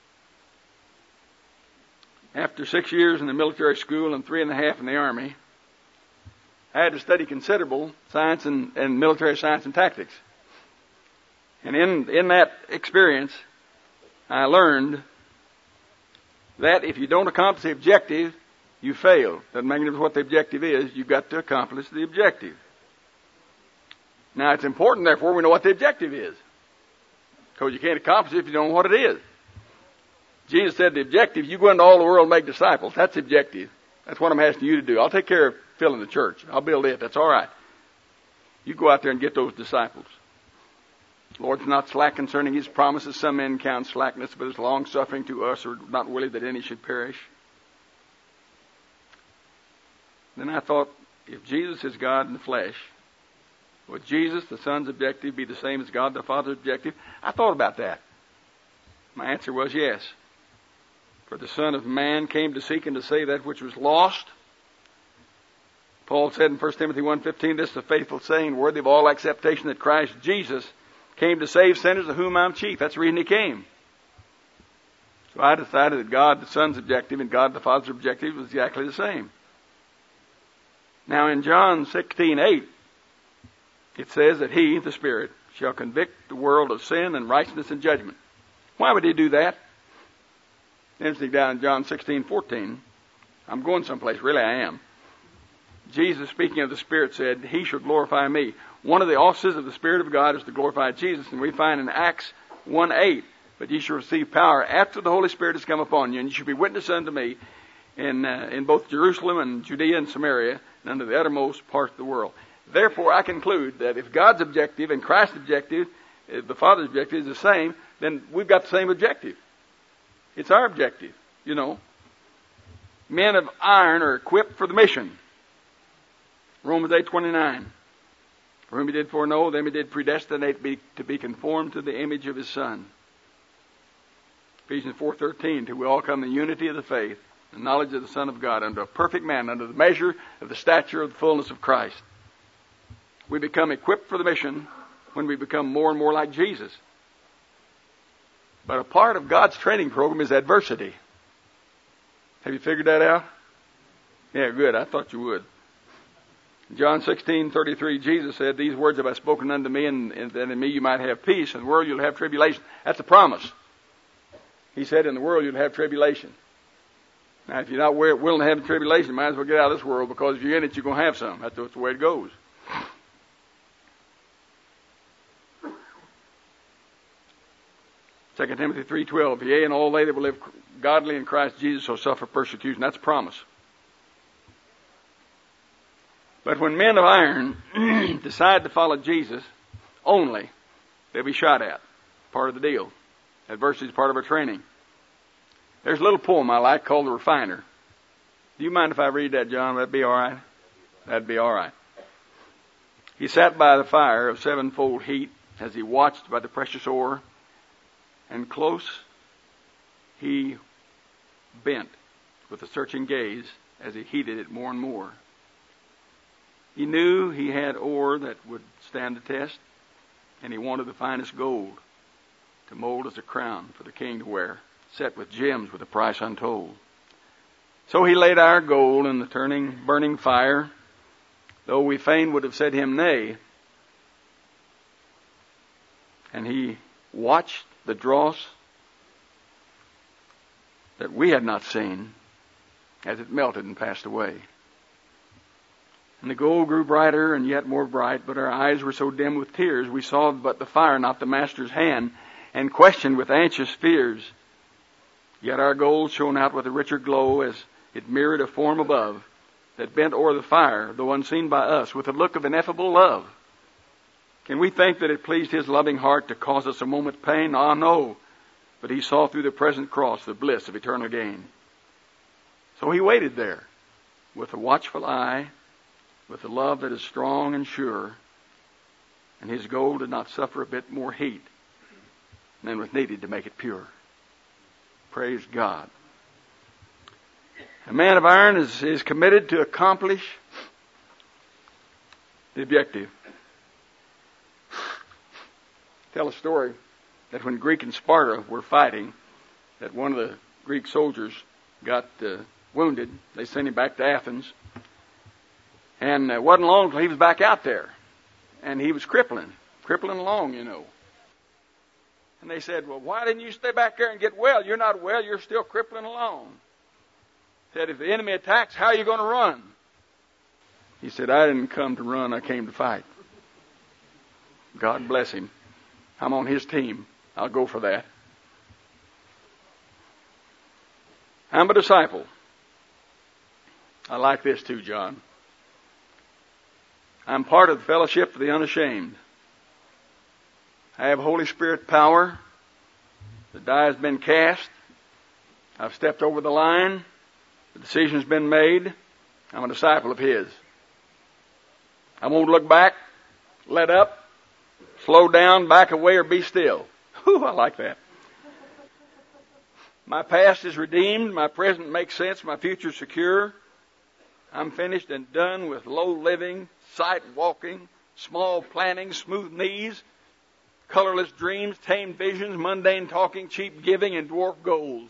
After six years in the military school and three and a half in the Army, I had to study considerable science and, and military science and tactics. And in, in that experience, I learned that if you don't accomplish the objective, you fail. Doesn't matter what the objective is, you've got to accomplish the objective. Now, it's important, therefore, we know what the objective is. Because you can't accomplish it if you don't know what it is. Jesus said the objective, you go into all the world and make disciples. That's the objective. That's what I'm asking you to do. I'll take care of filling the church. I'll build it. That's all right. You go out there and get those disciples. The Lord's not slack concerning his promises. Some men count slackness, but is long-suffering to us, or not willing that any should perish. Then I thought, if Jesus is God in the flesh, would Jesus, the Son's objective, be the same as God the Father's objective? I thought about that. My answer was yes. For the Son of Man came to seek and to save that which was lost. Paul said in First Timothy one fifteen, this is a faithful saying, worthy of all acceptation, that Christ Jesus came to save sinners, of whom I'm chief. That's the reason he came. So I decided that God the Son's objective and God the Father's objective was exactly the same. Now in John sixteen eight, it says that he, the Spirit, shall convict the world of sin and righteousness and judgment. Why would he do that? Interesting, down in John sixteen fourteen, I'm going someplace, really I am. Jesus, speaking of the Spirit, said, he shall glorify me. One of the offices of the Spirit of God is to glorify Jesus, and we find in Acts one eight, but ye shall receive power after the Holy Spirit has come upon you, and you shall be witnesses unto me in uh, in both Jerusalem and Judea and Samaria, and unto the uttermost parts of the world. Therefore, I conclude that if God's objective and Christ's objective, if the Father's objective is the same, then we've got the same objective. It's our objective, you know. Men of iron are equipped for the mission. Romans eight twenty-nine. For whom he did foreknow, them he did predestinate to be, to be conformed to the image of his Son. Ephesians four thirteen, till we all come in the unity of the faith, the knowledge of the Son of God, unto a perfect man, unto the measure of the stature of the fullness of Christ. We become equipped for the mission when we become more and more like Jesus. But a part of God's training program is adversity. Have you figured that out? Yeah, good. I thought you would. John sixteen thirty-three, Jesus said, these words have I spoken unto me, and, and that in me you might have peace. In the world you'll have tribulation. That's a promise. He said, in the world you'll have tribulation. Now, if you're not willing to have tribulation, you might as well get out of this world, because if you're in it, you're going to have some. That's the way it goes. Second Timothy three twelve, yea, and all they that will live godly in Christ Jesus shall suffer persecution. That's a promise. But when men of iron decide to follow Jesus only, they'll be shot at. Part of the deal. Adversity is part of our training. There's a little poem I like called The Refiner. Do you mind if I read that, John? That'd be all right? That'd be all right. He sat by the fire of sevenfold heat as he watched by the precious ore, and close he bent with a searching gaze as he heated it more and more. He knew he had ore that would stand the test, and he wanted the finest gold to mold as a crown for the king to wear, set with gems with a price untold. So he laid our gold in the turning, burning fire, though we fain would have said him nay, and he watched the dross that we had not seen as it melted and passed away. And the gold grew brighter and yet more bright, but our eyes were so dim with tears, we saw but the fire, not the master's hand, and questioned with anxious fears. Yet our gold shone out with a richer glow as it mirrored a form above that bent o'er the fire, though unseen by us, with a look of ineffable love. Can we think that it pleased his loving heart to cause us a moment's pain? Ah, no. But he saw through the present cross the bliss of eternal gain. So he waited there with a watchful eye, with a love that is strong and sure, and his gold did not suffer a bit more heat than was needed to make it pure. Praise God. A man of iron is, is committed to accomplish the objective. Tell a story that when Greek and Sparta were fighting, that one of the Greek soldiers got uh, wounded. They sent him back to Athens. And it wasn't long until he was back out there. And he was crippling, crippling along, you know. And they said, well, why didn't you stay back there and get well? You're not well, you're still crippling along. Said, if the enemy attacks, how are you going to run? He said, I didn't come to run, I came to fight. God bless him. I'm on his team. I'll go for that. I'm a disciple. I like this too, John. I'm part of the fellowship of the unashamed. I have Holy Spirit power. The die has been cast. I've stepped over the line. The decision's been made. I'm a disciple of his. I won't look back, let up, slow down, back away, or be still. Whew, I like that. My past is redeemed. My present makes sense. My future secure. I'm finished and done with low living, sight walking, small planning, smooth knees, colorless dreams, tame visions, mundane talking, cheap giving, and dwarf goals.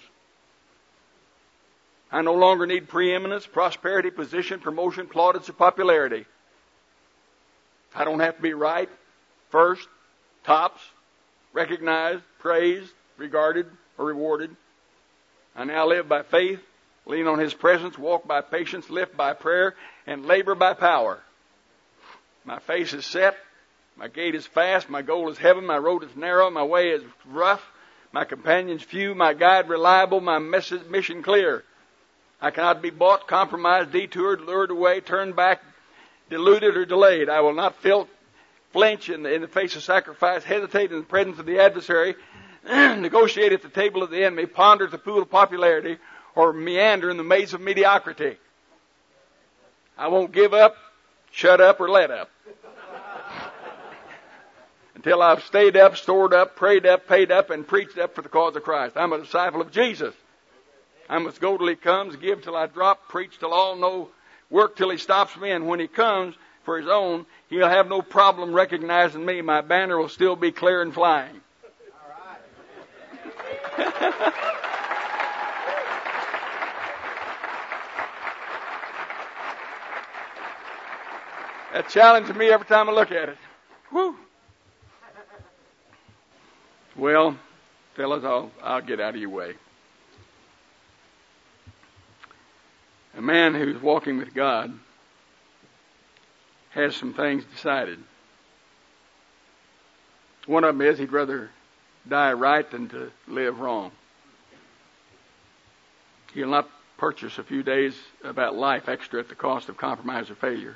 I no longer need preeminence, prosperity, position, promotion, plaudits, or popularity. I don't have to be right, first, tops, recognized, praised, regarded, or rewarded. I now live by faith, lean on His presence, walk by patience, live by prayer, and labor by power. My face is set, my gait is fast, my goal is heaven, my road is narrow, my way is rough, my companions few, my guide reliable, my message, mission clear. I cannot be bought, compromised, detoured, lured away, turned back, deluded, or delayed. I will not feel, flinch in the, in the face of sacrifice, hesitate in the presence of the adversary, negotiate at the table of the enemy, ponder at the pool of popularity, or meander in the maze of mediocrity. I won't give up, shut up, or let up until I've stayed up, stored up, prayed up, paid up, and preached up for the cause of Christ. I'm a disciple of Jesus. I must go till He comes, give till I drop, preach till all know, work till He stops me, and when He comes for His own, He'll have no problem recognizing me. My banner will still be clear and flying. All right. That challenges me every time I look at it. Whew. Well, fellas, I'll, I'll get out of your way. A man who's walking with God has some things decided. One of them is he'd rather die right than to live wrong. He'll not purchase a few days about life extra at the cost of compromise or failure.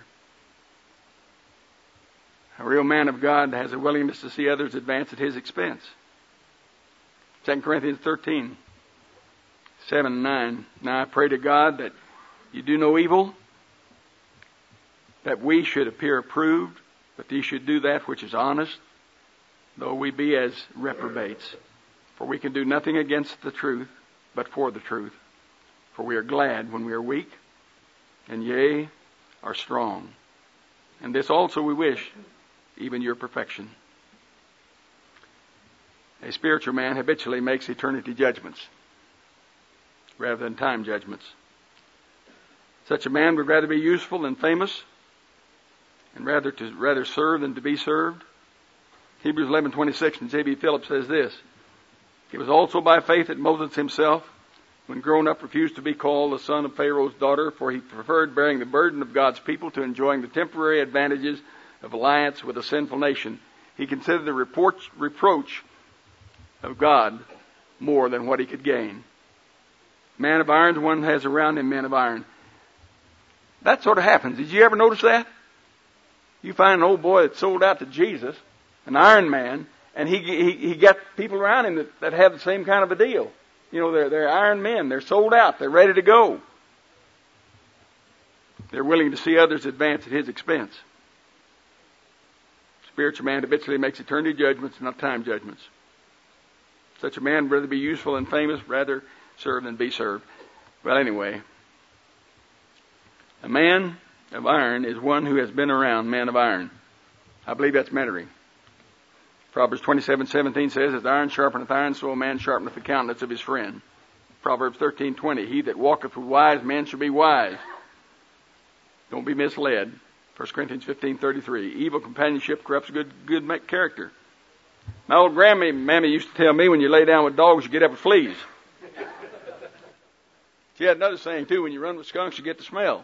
A real man of God has a willingness to see others advance at his expense. Second Corinthians thirteen, seven and nine. Now I pray to God that you do no evil, that we should appear approved, but ye should do that which is honest, though we be as reprobates. For we can do nothing against the truth, but for the truth. For we are glad when we are weak, and yea, are strong. And this also we wish, even your perfection. A spiritual man habitually makes eternity judgments rather than time judgments. Such a man would rather be useful than famous, and rather to rather serve than to be served. Hebrews eleven twenty-six and J B Phillips says this: it was also by faith that Moses himself, when grown up, refused to be called the son of Pharaoh's daughter, for he preferred bearing the burden of God's people to enjoying the temporary advantages of alliance with a sinful nation. He considered the report, reproach of God more than what he could gain. Man of iron, one has around him men of iron. That sort of happens. Did you ever notice that? You find an old boy that sold out to Jesus, an iron man, and he he, he got people around him that, that have the same kind of a deal. You know, they're, they're iron men. They're sold out. They're ready to go. They're willing to see others advance at his expense. Spiritual man habitually makes eternity judgments, not time judgments. Such a man would rather be useful than famous, rather serve than be served. Well, anyway, a man of iron is one who has been around man of iron. I believe that's mentoring. Proverbs twenty-seven seventeen says, as iron sharpeneth iron, so a man sharpeneth the countenance of his friend. Proverbs thirteen twenty, he that walketh with wise men shall be wise. Don't be misled. First Corinthians fifteen thirty-three, evil companionship corrupts good good character. My old grandma mammy used to tell me, when you lay down with dogs, you get up with fleas. She had another saying too, when you run with skunks, you get the smell.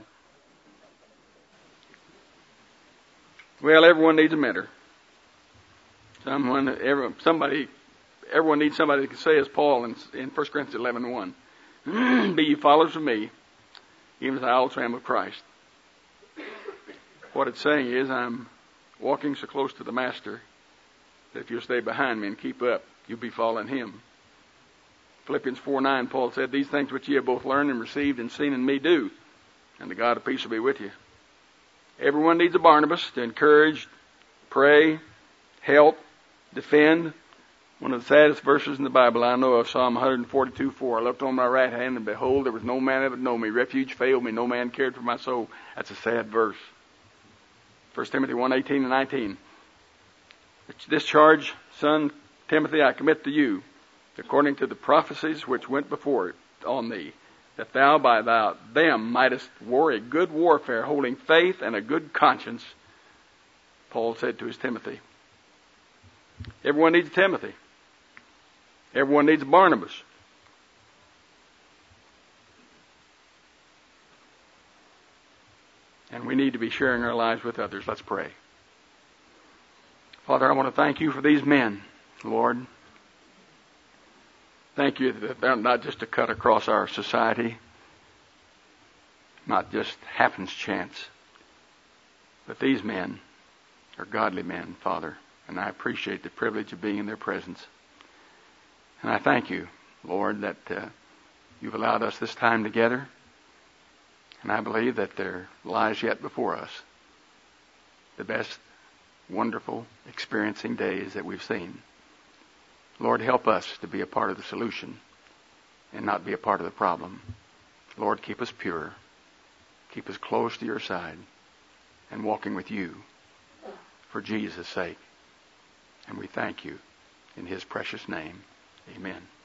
Well, everyone needs a mentor. Someone, every, somebody, everyone needs somebody that can say, as Paul in, in First Corinthians eleven one, be ye followers of me, even as I also am of Christ. What it's saying is, I'm walking so close to the Master that if you'll stay behind me and keep up, you'll be following him. Philippians four nine, Paul said, these things which ye have both learned and received and seen in me do, and the God of peace will be with you. Everyone needs a Barnabas to encourage, pray, help, defend. One of the saddest verses in the Bible I know of, Psalm one forty-two four. I looked on my right hand, and behold, there was no man that would know me. Refuge failed me. No man cared for my soul. That's a sad verse. First Timothy one eighteen and nineteen. This charge, son Timothy, I commit to you, according to the prophecies which went before it on thee, that thou by thou, them mightest war a good warfare, holding faith and a good conscience, Paul said to his Timothy. Everyone needs a Timothy. Everyone needs a Barnabas. And we need to be sharing our lives with others. Let's pray. Father, I want to thank you for these men, Lord. Thank you that they're not just a cut across our society, not just happens chance, but these men are godly men, Father, and I appreciate the privilege of being in their presence. And I thank you, Lord, that uh, you've allowed us this time together, and I believe that there lies yet before us the best, wonderful, experiencing days that we've seen. Lord, help us to be a part of the solution and not be a part of the problem. Lord, keep us pure. Keep us close to your side and walking with you for Jesus' sake. And we thank you in his precious name. Amen.